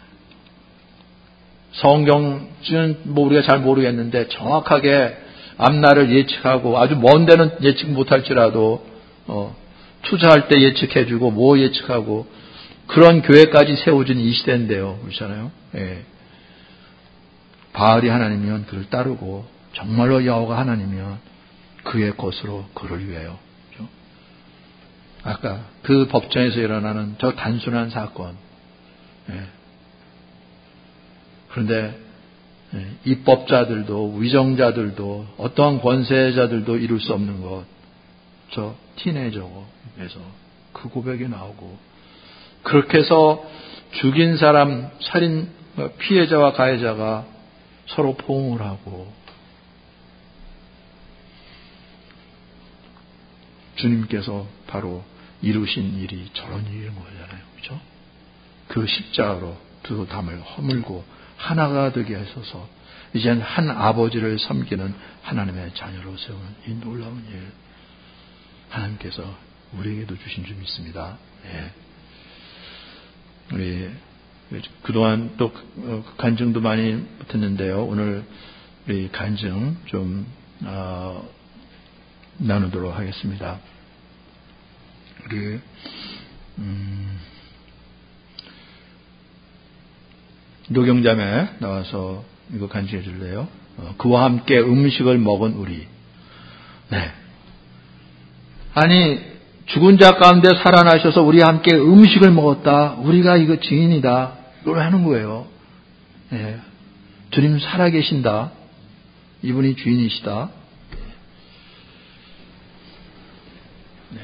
성경은 우리가 잘 모르겠는데 정확하게 앞날을 예측하고 아주 먼 데는 예측 못할지라도 투자할 때 예측해주고 뭐 예측하고 그런 교회까지 세워진 이 시대인데요. 그렇잖아요. 예. 바알이 하나님이면 그를 따르고 정말로 여호와가 하나님이면 그의 것으로 그를 위하여. 그렇죠? 아까 그 법정에서 일어나는 저 단순한 사건. 예. 그런데 입법자들도 위정자들도 어떠한 권세자들도 이룰 수 없는 것. 저 티네이저에서 그 고백이 나오고 그렇게 해서 죽인 사람 살인 피해자와 가해자가 서로 포옹을 하고 주님께서 바로 이루신 일이 저런 일인 거잖아요. 그렇죠? 그 십자가로 두 담을 허물고 하나가 되게 하셔서 이젠 한 아버지를 섬기는 하나님의 자녀로 세우는 이 놀라운 일 하나님께서 우리에게도 주신 줄 믿습니다. 예. 우리 그동안 또 간증도 많이 듣는데요. 오늘 우리 간증 좀 나누도록 하겠습니다. 우리 노경자매 나와서 이거 간증해 줄래요? 그와 함께 음식을 먹은 우리. 네. 아니 죽은 자 가운데 살아나셔서 우리와 함께 음식을 먹었다. 우리가 이거 증인이다. 이걸 하는 거예요. 네. 주님 살아계신다. 이분이 주인이시다. 네.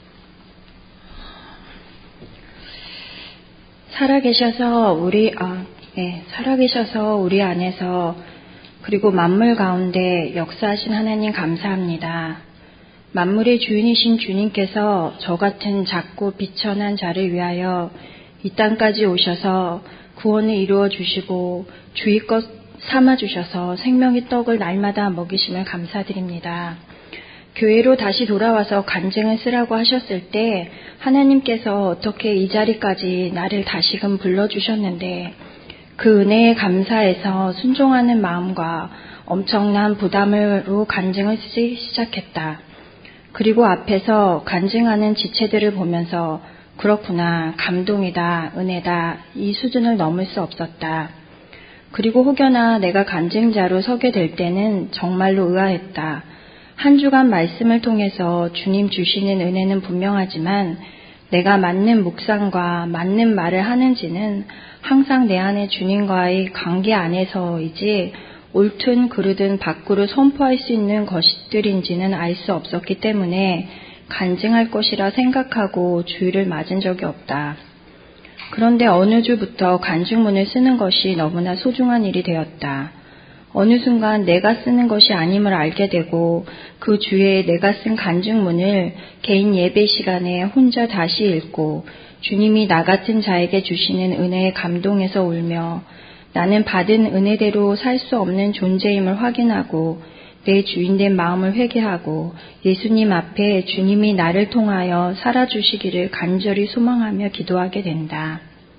살아계셔서 우리 안에서 그리고 만물 가운데 역사하신 하나님 감사합니다. 만물의 주인이신 주님께서 저 같은 작고 비천한 자를 위하여 이 땅까지 오셔서 구원을 이루어 주시고 주의 것 삼아 주셔서 생명의 떡을 날마다 먹이심을 감사드립니다. 교회로 다시 돌아와서 간증을 쓰라고 하셨을 때 하나님께서 어떻게 이 자리까지 나를 다시금 불러주셨는데 그 은혜에 감사해서 순종하는 마음과 엄청난 부담으로 간증을 쓰기 시작했다. 그리고 앞에서 간증하는 지체들을 보면서 그렇구나, 감동이다, 은혜다, 이 수준을 넘을 수 없었다. 그리고 혹여나 내가 간증자로 서게 될 때는 정말로 의아했다. 한 주간 말씀을 통해서 주님 주시는 은혜는 분명하지만 내가 맞는 묵상과 맞는 말을 하는지는 항상 내 안에 주님과의 관계 안에서이지 옳든 그르든 밖으로 선포할 수 있는 것들인지는 알 수 없었기 때문에 간증할 것이라 생각하고 주의를 맞은 적이 없다. 그런데 어느 주부터 간증문을 쓰는 것이 너무나 소중한 일이 되었다. 어느 순간 내가 쓰는 것이 아님을 알게 되고 그 주에 내가 쓴 간증문을 개인 예배 시간에 혼자 다시 읽고 주님이 나 같은 자에게 주시는 은혜에 감동해서 울며 나는 받은 은혜대로 살 수 없는 존재임을 확인하고 내 주인된 마음을 회개하고 예수님 앞에 주님이 나를 통하여 살아주시기를 간절히 소망하며 기도하게 된다.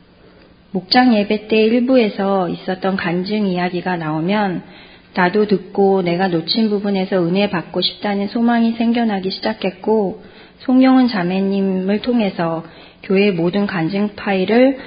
목장 예배 때 일부에서 있었던 간증 이야기가 나오면 나도 듣고 내가 놓친 부분에서 은혜 받고 싶다는 소망이 생겨나기 시작했고 송영은 자매님을 통해서 교회 모든 간증 파일을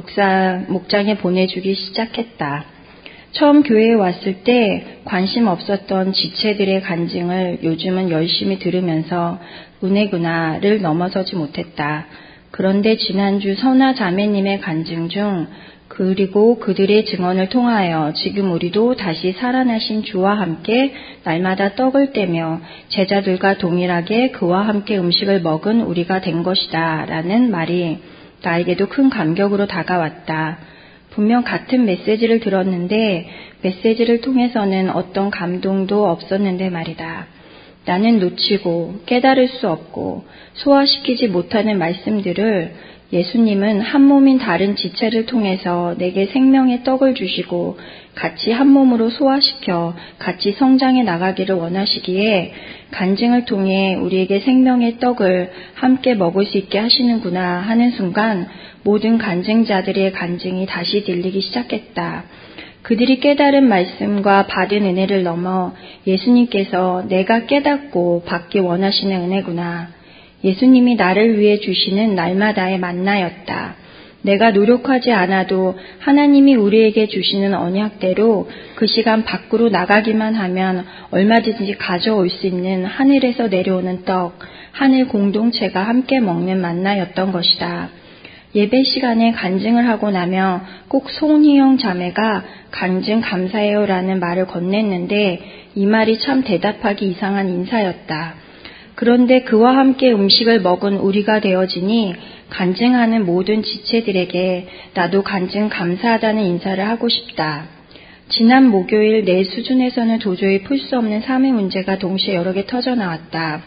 목장에 보내주기 시작했다. 처음 교회에 왔을 때 관심 없었던 지체들의 간증을 요즘은 열심히 들으면서 은혜구나를 넘어서지 못했다. 그런데 지난주 선아 자매님의 간증 중 그리고 그들의 증언을 통하여 지금 우리도 다시 살아나신 주와 함께 날마다 떡을 떼며 제자들과 동일하게 그와 함께 음식을 먹은 우리가 된 것이다 라는 말이 나에게도 큰 감격으로 다가왔다. 분명 같은 메시지를 들었는데 메시지를 통해서는 어떤 감동도 없었는데 말이다. 나는 놓치고 깨달을 수 없고 소화시키지 못하는 말씀들을 예수님은 한 몸인 다른 지체를 통해서 내게 생명의 떡을 주시고 같이 한 몸으로 소화시켜 같이 성장해 나가기를 원하시기에 간증을 통해 우리에게 생명의 떡을 함께 먹을 수 있게 하시는구나 하는 순간 모든 간증자들의 간증이 다시 들리기 시작했다. 그들이 깨달은 말씀과 받은 은혜를 넘어 예수님께서 내가 깨닫고 받기 원하시는 은혜구나. 예수님이 나를 위해 주시는 날마다의 만나였다. 내가 노력하지 않아도 하나님이 우리에게 주시는 언약대로 그 시간 밖으로 나가기만 하면 얼마든지 가져올 수 있는 하늘에서 내려오는 떡, 하늘 공동체가 함께 먹는 만나였던 것이다. 예배 시간에 간증을 하고 나면 꼭 송희영 자매가 간증 감사해요 라는 말을 건넸는데 이 말이 참 대답하기 이상한 인사였다. 그런데 그와 함께 음식을 먹은 우리가 되어지니 간증하는 모든 지체들에게 나도 간증 감사하다는 인사를 하고 싶다. 지난 목요일 내 수준에서는 도저히 풀 수 없는 삶의 문제가 동시에 여러 개 터져 나왔다.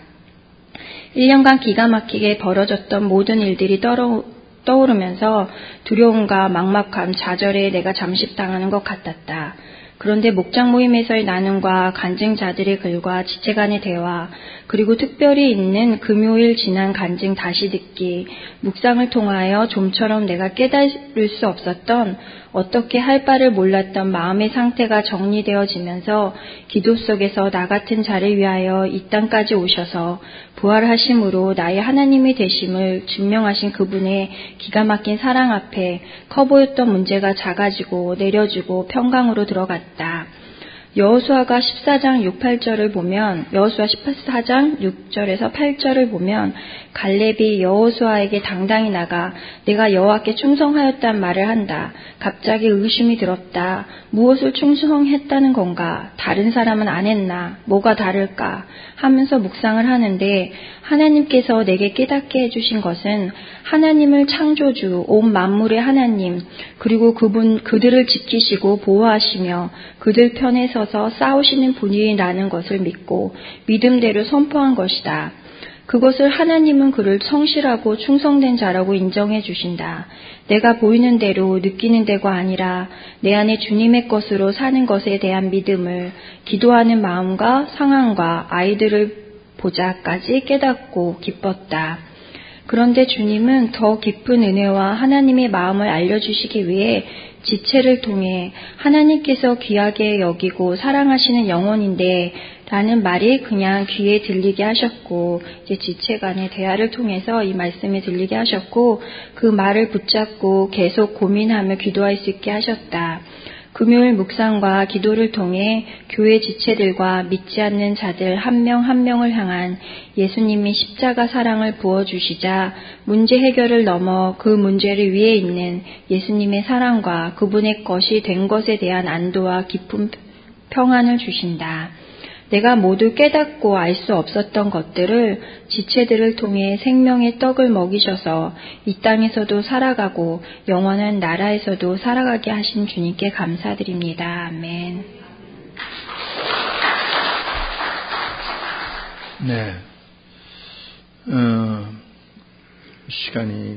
1년간 기가 막히게 벌어졌던 모든 일들이 떠오르면서 두려움과 막막함, 좌절에 내가 잠식당하는 것 같았다. 그런데 목장 모임에서의 나눔과 간증자들의 글과 지체 간의 대화, 그리고 특별히 있는 금요일 지난 간증 다시 듣기, 묵상을 통하여 좀처럼 내가 깨달을 수 없었던 어떻게 할 바를 몰랐던 마음의 상태가 정리되어지면서 기도 속에서 나 같은 자를 위하여 이 땅까지 오셔서 부활하심으로 나의 하나님이 되심을 증명하신 그분의 기가 막힌 사랑 앞에 커 보였던 문제가 작아지고 내려지고 평강으로 들어갔다. 여호수아가 14장 6, 8절을 보면 여호수아 14장 6절에서 8절을 보면 갈렙이 여호수아에게 당당히 나가 내가 여호와께 충성하였단 말을 한다. 갑자기 의심이 들었다. 무엇을 충성했다는 건가? 다른 사람은 안 했나? 뭐가 다를까? 하면서 묵상을 하는데 하나님께서 내게 깨닫게 해주신 것은 하나님을 창조주, 온 만물의 하나님, 그리고 그들을 지키시고 보호하시며 그들 편에 서서 싸우시는 분이라는 것을 믿고 믿음대로 선포한 것이다. 그것을 하나님은 그를 성실하고 충성된 자라고 인정해 주신다. 내가 보이는 대로 느끼는 대가 아니라 내 안에 주님의 것으로 사는 것에 대한 믿음을 기도하는 마음과 상황과 아이들을 보자까지 깨닫고 기뻤다. 그런데 주님은 더 깊은 은혜와 하나님의 마음을 알려주시기 위해 지체를 통해 하나님께서 귀하게 여기고 사랑하시는 영혼인데 라는 말이 그냥 귀에 들리게 하셨고, 이제 지체 간의 대화를 통해서 이 말씀이 들리게 하셨고, 그 말을 붙잡고 계속 고민하며 기도할 수 있게 하셨다. 금요일 묵상과 기도를 통해 교회 지체들과 믿지 않는 자들 한 명 한 명을 향한 예수님이 십자가 사랑을 부어주시자 문제 해결을 넘어 그 문제를 위에 있는 예수님의 사랑과 그분의 것이 된 것에 대한 안도와 깊은 평안을 주신다. 내가 모두 깨닫고 알 수 없었던 것들을 지체들을 통해 생명의 떡을 먹이셔서 이 땅에서도 살아가고 영원한 나라에서도 살아가게 하신 주님께 감사드립니다. 아멘. 네. 시간이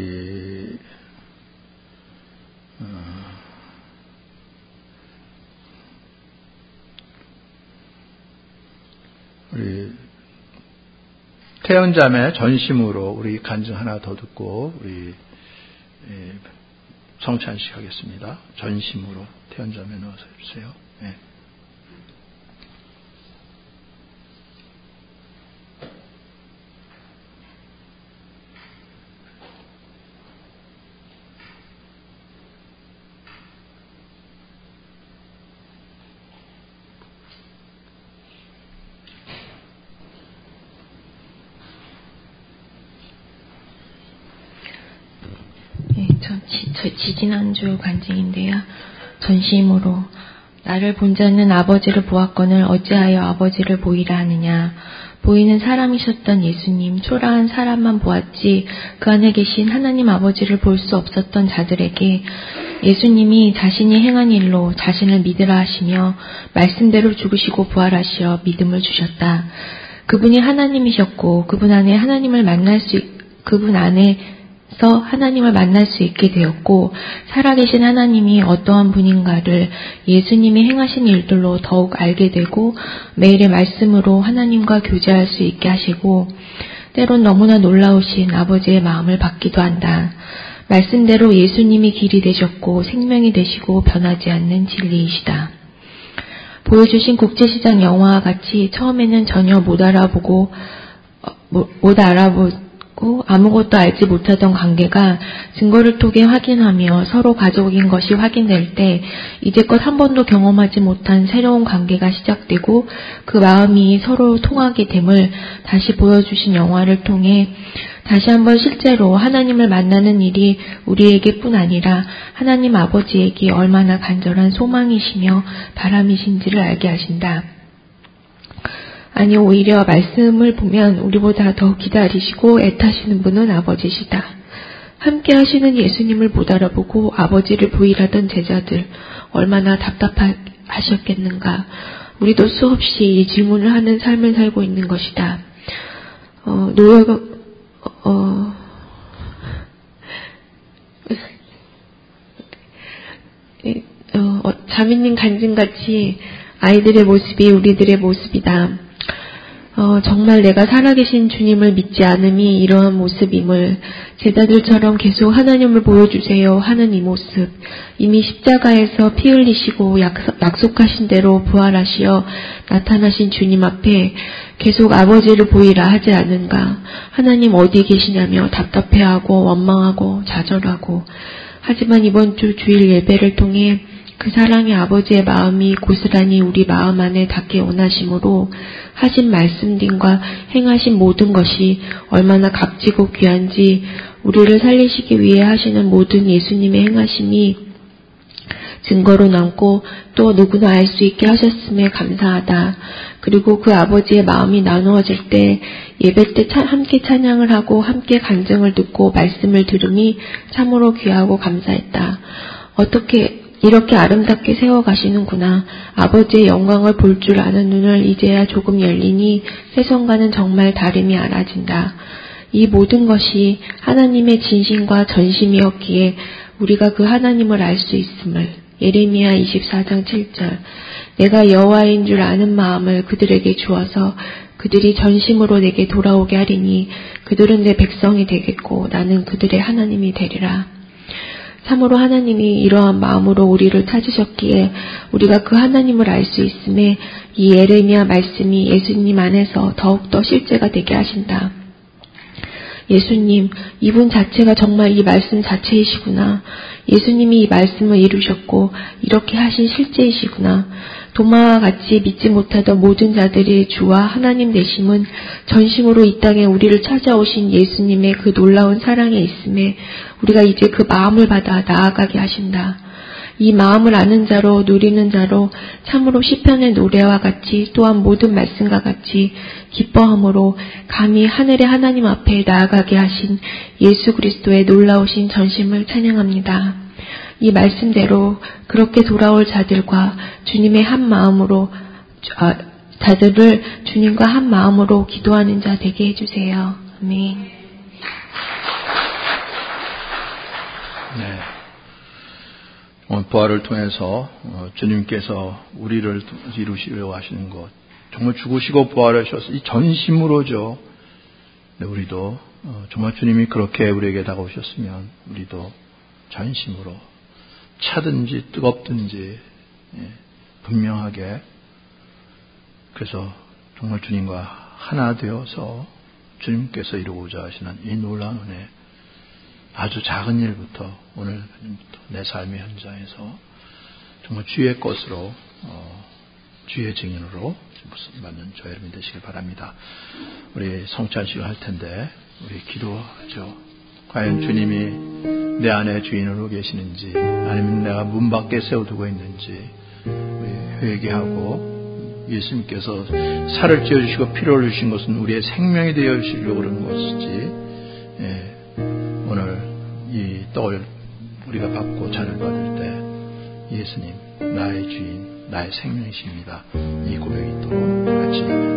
우리 태연자매 전심으로 우리 간증 하나 더 듣고 우리 성찬식 하겠습니다. 전심으로 태연자매 넣어서 해주세요. 네. 지지난주 간증인데요. 전심으로 나를 본 자는 아버지를 보았거늘 어찌하여 아버지를 보이라 하느냐. 보이는 사람이셨던 예수님, 초라한 사람만 보았지 그 안에 계신 하나님 아버지를 볼 수 없었던 자들에게 예수님이 자신이 행한 일로 자신을 믿으라 하시며 말씀대로 죽으시고 부활하시어 믿음을 주셨다. 그분이 하나님이셨고 그분 안에 하나님을 만날 수 있게 되었고 살아계신 하나님이 어떠한 분인가를 예수님이 행하신 일들로 더욱 알게 되고 매일의 말씀으로 하나님과 교제할 수 있게 하시고 때론 너무나 놀라우신 아버지의 마음을 받기도 한다. 말씀대로 예수님이 길이 되셨고 생명이 되시고 변하지 않는 진리이시다. 보여주신 국제시장 영화와 같이 처음에는 전혀 못 알아보고 아무것도 알지 못하던 관계가 증거를 통해 확인하며 서로 가족인 것이 확인될 때 이제껏 한 번도 경험하지 못한 새로운 관계가 시작되고 그 마음이 서로 통하게 됨을 다시 보여주신 영화를 통해 다시 한번 실제로 하나님을 만나는 일이 우리에게뿐 아니라 하나님 아버지에게 얼마나 간절한 소망이시며 바람이신지를 알게 하신다. 아니 오히려 말씀을 보면 우리보다 더 기다리시고 애타시는 분은 아버지시다. 함께 하시는 예수님을 못 알아보고 아버지를 부인하던 제자들 얼마나 답답하셨겠는가. 우리도 수없이 이 질문을 하는 삶을 살고 있는 것이다. 자매님 간증같이 아이들의 모습이 우리들의 모습이다. 정말 내가 살아계신 주님을 믿지 않음이 이러한 모습임을 제자들처럼 계속 하나님을 보여주세요 하는 이 모습, 이미 십자가에서 피 흘리시고 약속하신 대로 부활하시어 나타나신 주님 앞에 계속 아버지를 보이라 하지 않은가. 하나님 어디 계시냐며 답답해하고 원망하고 좌절하고. 하지만 이번 주 주일 예배를 통해 그 사랑의 아버지의 마음이 고스란히 우리 마음 안에 닿게 원하심으로 하신 말씀들과 행하신 모든 것이 얼마나 값지고 귀한지 우리를 살리시기 위해 하시는 모든 예수님의 행하심이 증거로 남고 또 누구나 알 수 있게 하셨음에 감사하다. 그리고 그 아버지의 마음이 나누어질 때 예배 때 함께 찬양을 하고 함께 간증을 듣고 말씀을 들으니 참으로 귀하고 감사했다. 이렇게 아름답게 세워가시는구나. 아버지의 영광을 볼 줄 아는 눈을 이제야 조금 열리니 세상과는 정말 다름이 알아진다. 이 모든 것이 하나님의 진심과 전심이었기에 우리가 그 하나님을 알 수 있음을. 예레미야 24장 7절. 내가 여호와인 줄 아는 마음을 그들에게 주어서 그들이 전심으로 내게 돌아오게 하리니 그들은 내 백성이 되겠고 나는 그들의 하나님이 되리라. 참으로 하나님이 이러한 마음으로 우리를 찾으셨기에 우리가 그 하나님을 알 수 있음에 이 예레미야 말씀이 예수님 안에서 더욱더 실제가 되게 하신다. 예수님, 이분 자체가 정말 이 말씀 자체이시구나. 예수님이 이 말씀을 이루셨고 이렇게 하신 실제이시구나. 도마와 같이 믿지 못하던 모든 자들이 주와 하나님 되심은 전심으로 이 땅에 우리를 찾아오신 예수님의 그 놀라운 사랑에 있음에 우리가 이제 그 마음을 받아 나아가게 하신다. 이 마음을 아는 자로 누리는 자로 참으로 시편의 노래와 같이 또한 모든 말씀과 같이 기뻐함으로 감히 하늘의 하나님 앞에 나아가게 하신 예수 그리스도의 놀라우신 전심을 찬양합니다. 이 말씀대로 그렇게 돌아올 자들과 주님의 한 마음으로 자들을 주님과 한 마음으로 기도하는 자 되게 해주세요. 아멘. 네. 오늘 부활을 통해서 주님께서 우리를 이루시려고 하시는 것, 정말 죽으시고 부활하셔서 이 전심으로죠. 네, 우리도 정말 주님이 그렇게 우리에게 다가오셨으면 우리도 전심으로 차든지 뜨겁든지 분명하게, 그래서 정말 주님과 하나 되어서 주님께서 이루고자 하시는 이 놀라운 은혜, 아주 작은 일부터 오늘부터 내 삶의 현장에서 정말 주의 것으로 주의 증인으로 받는 저 여러분 되시길 바랍니다. 우리 성찬식을 할 텐데 우리 기도하죠. 과연 주님이 내 안에 주인으로 계시는지 아니면 내가 문 밖에 세워두고 있는지 우리 회개하고, 예수님께서 살을 찌어주시고 피를 흘리신 것은 우리의 생명이 되어 주시려고 그러는 것이지, 오늘 이 떡을 우리가 받고 잔을 받을 때 예수님 나의 주인, 나의 생명이십니다. 이 고백이 있도록 같이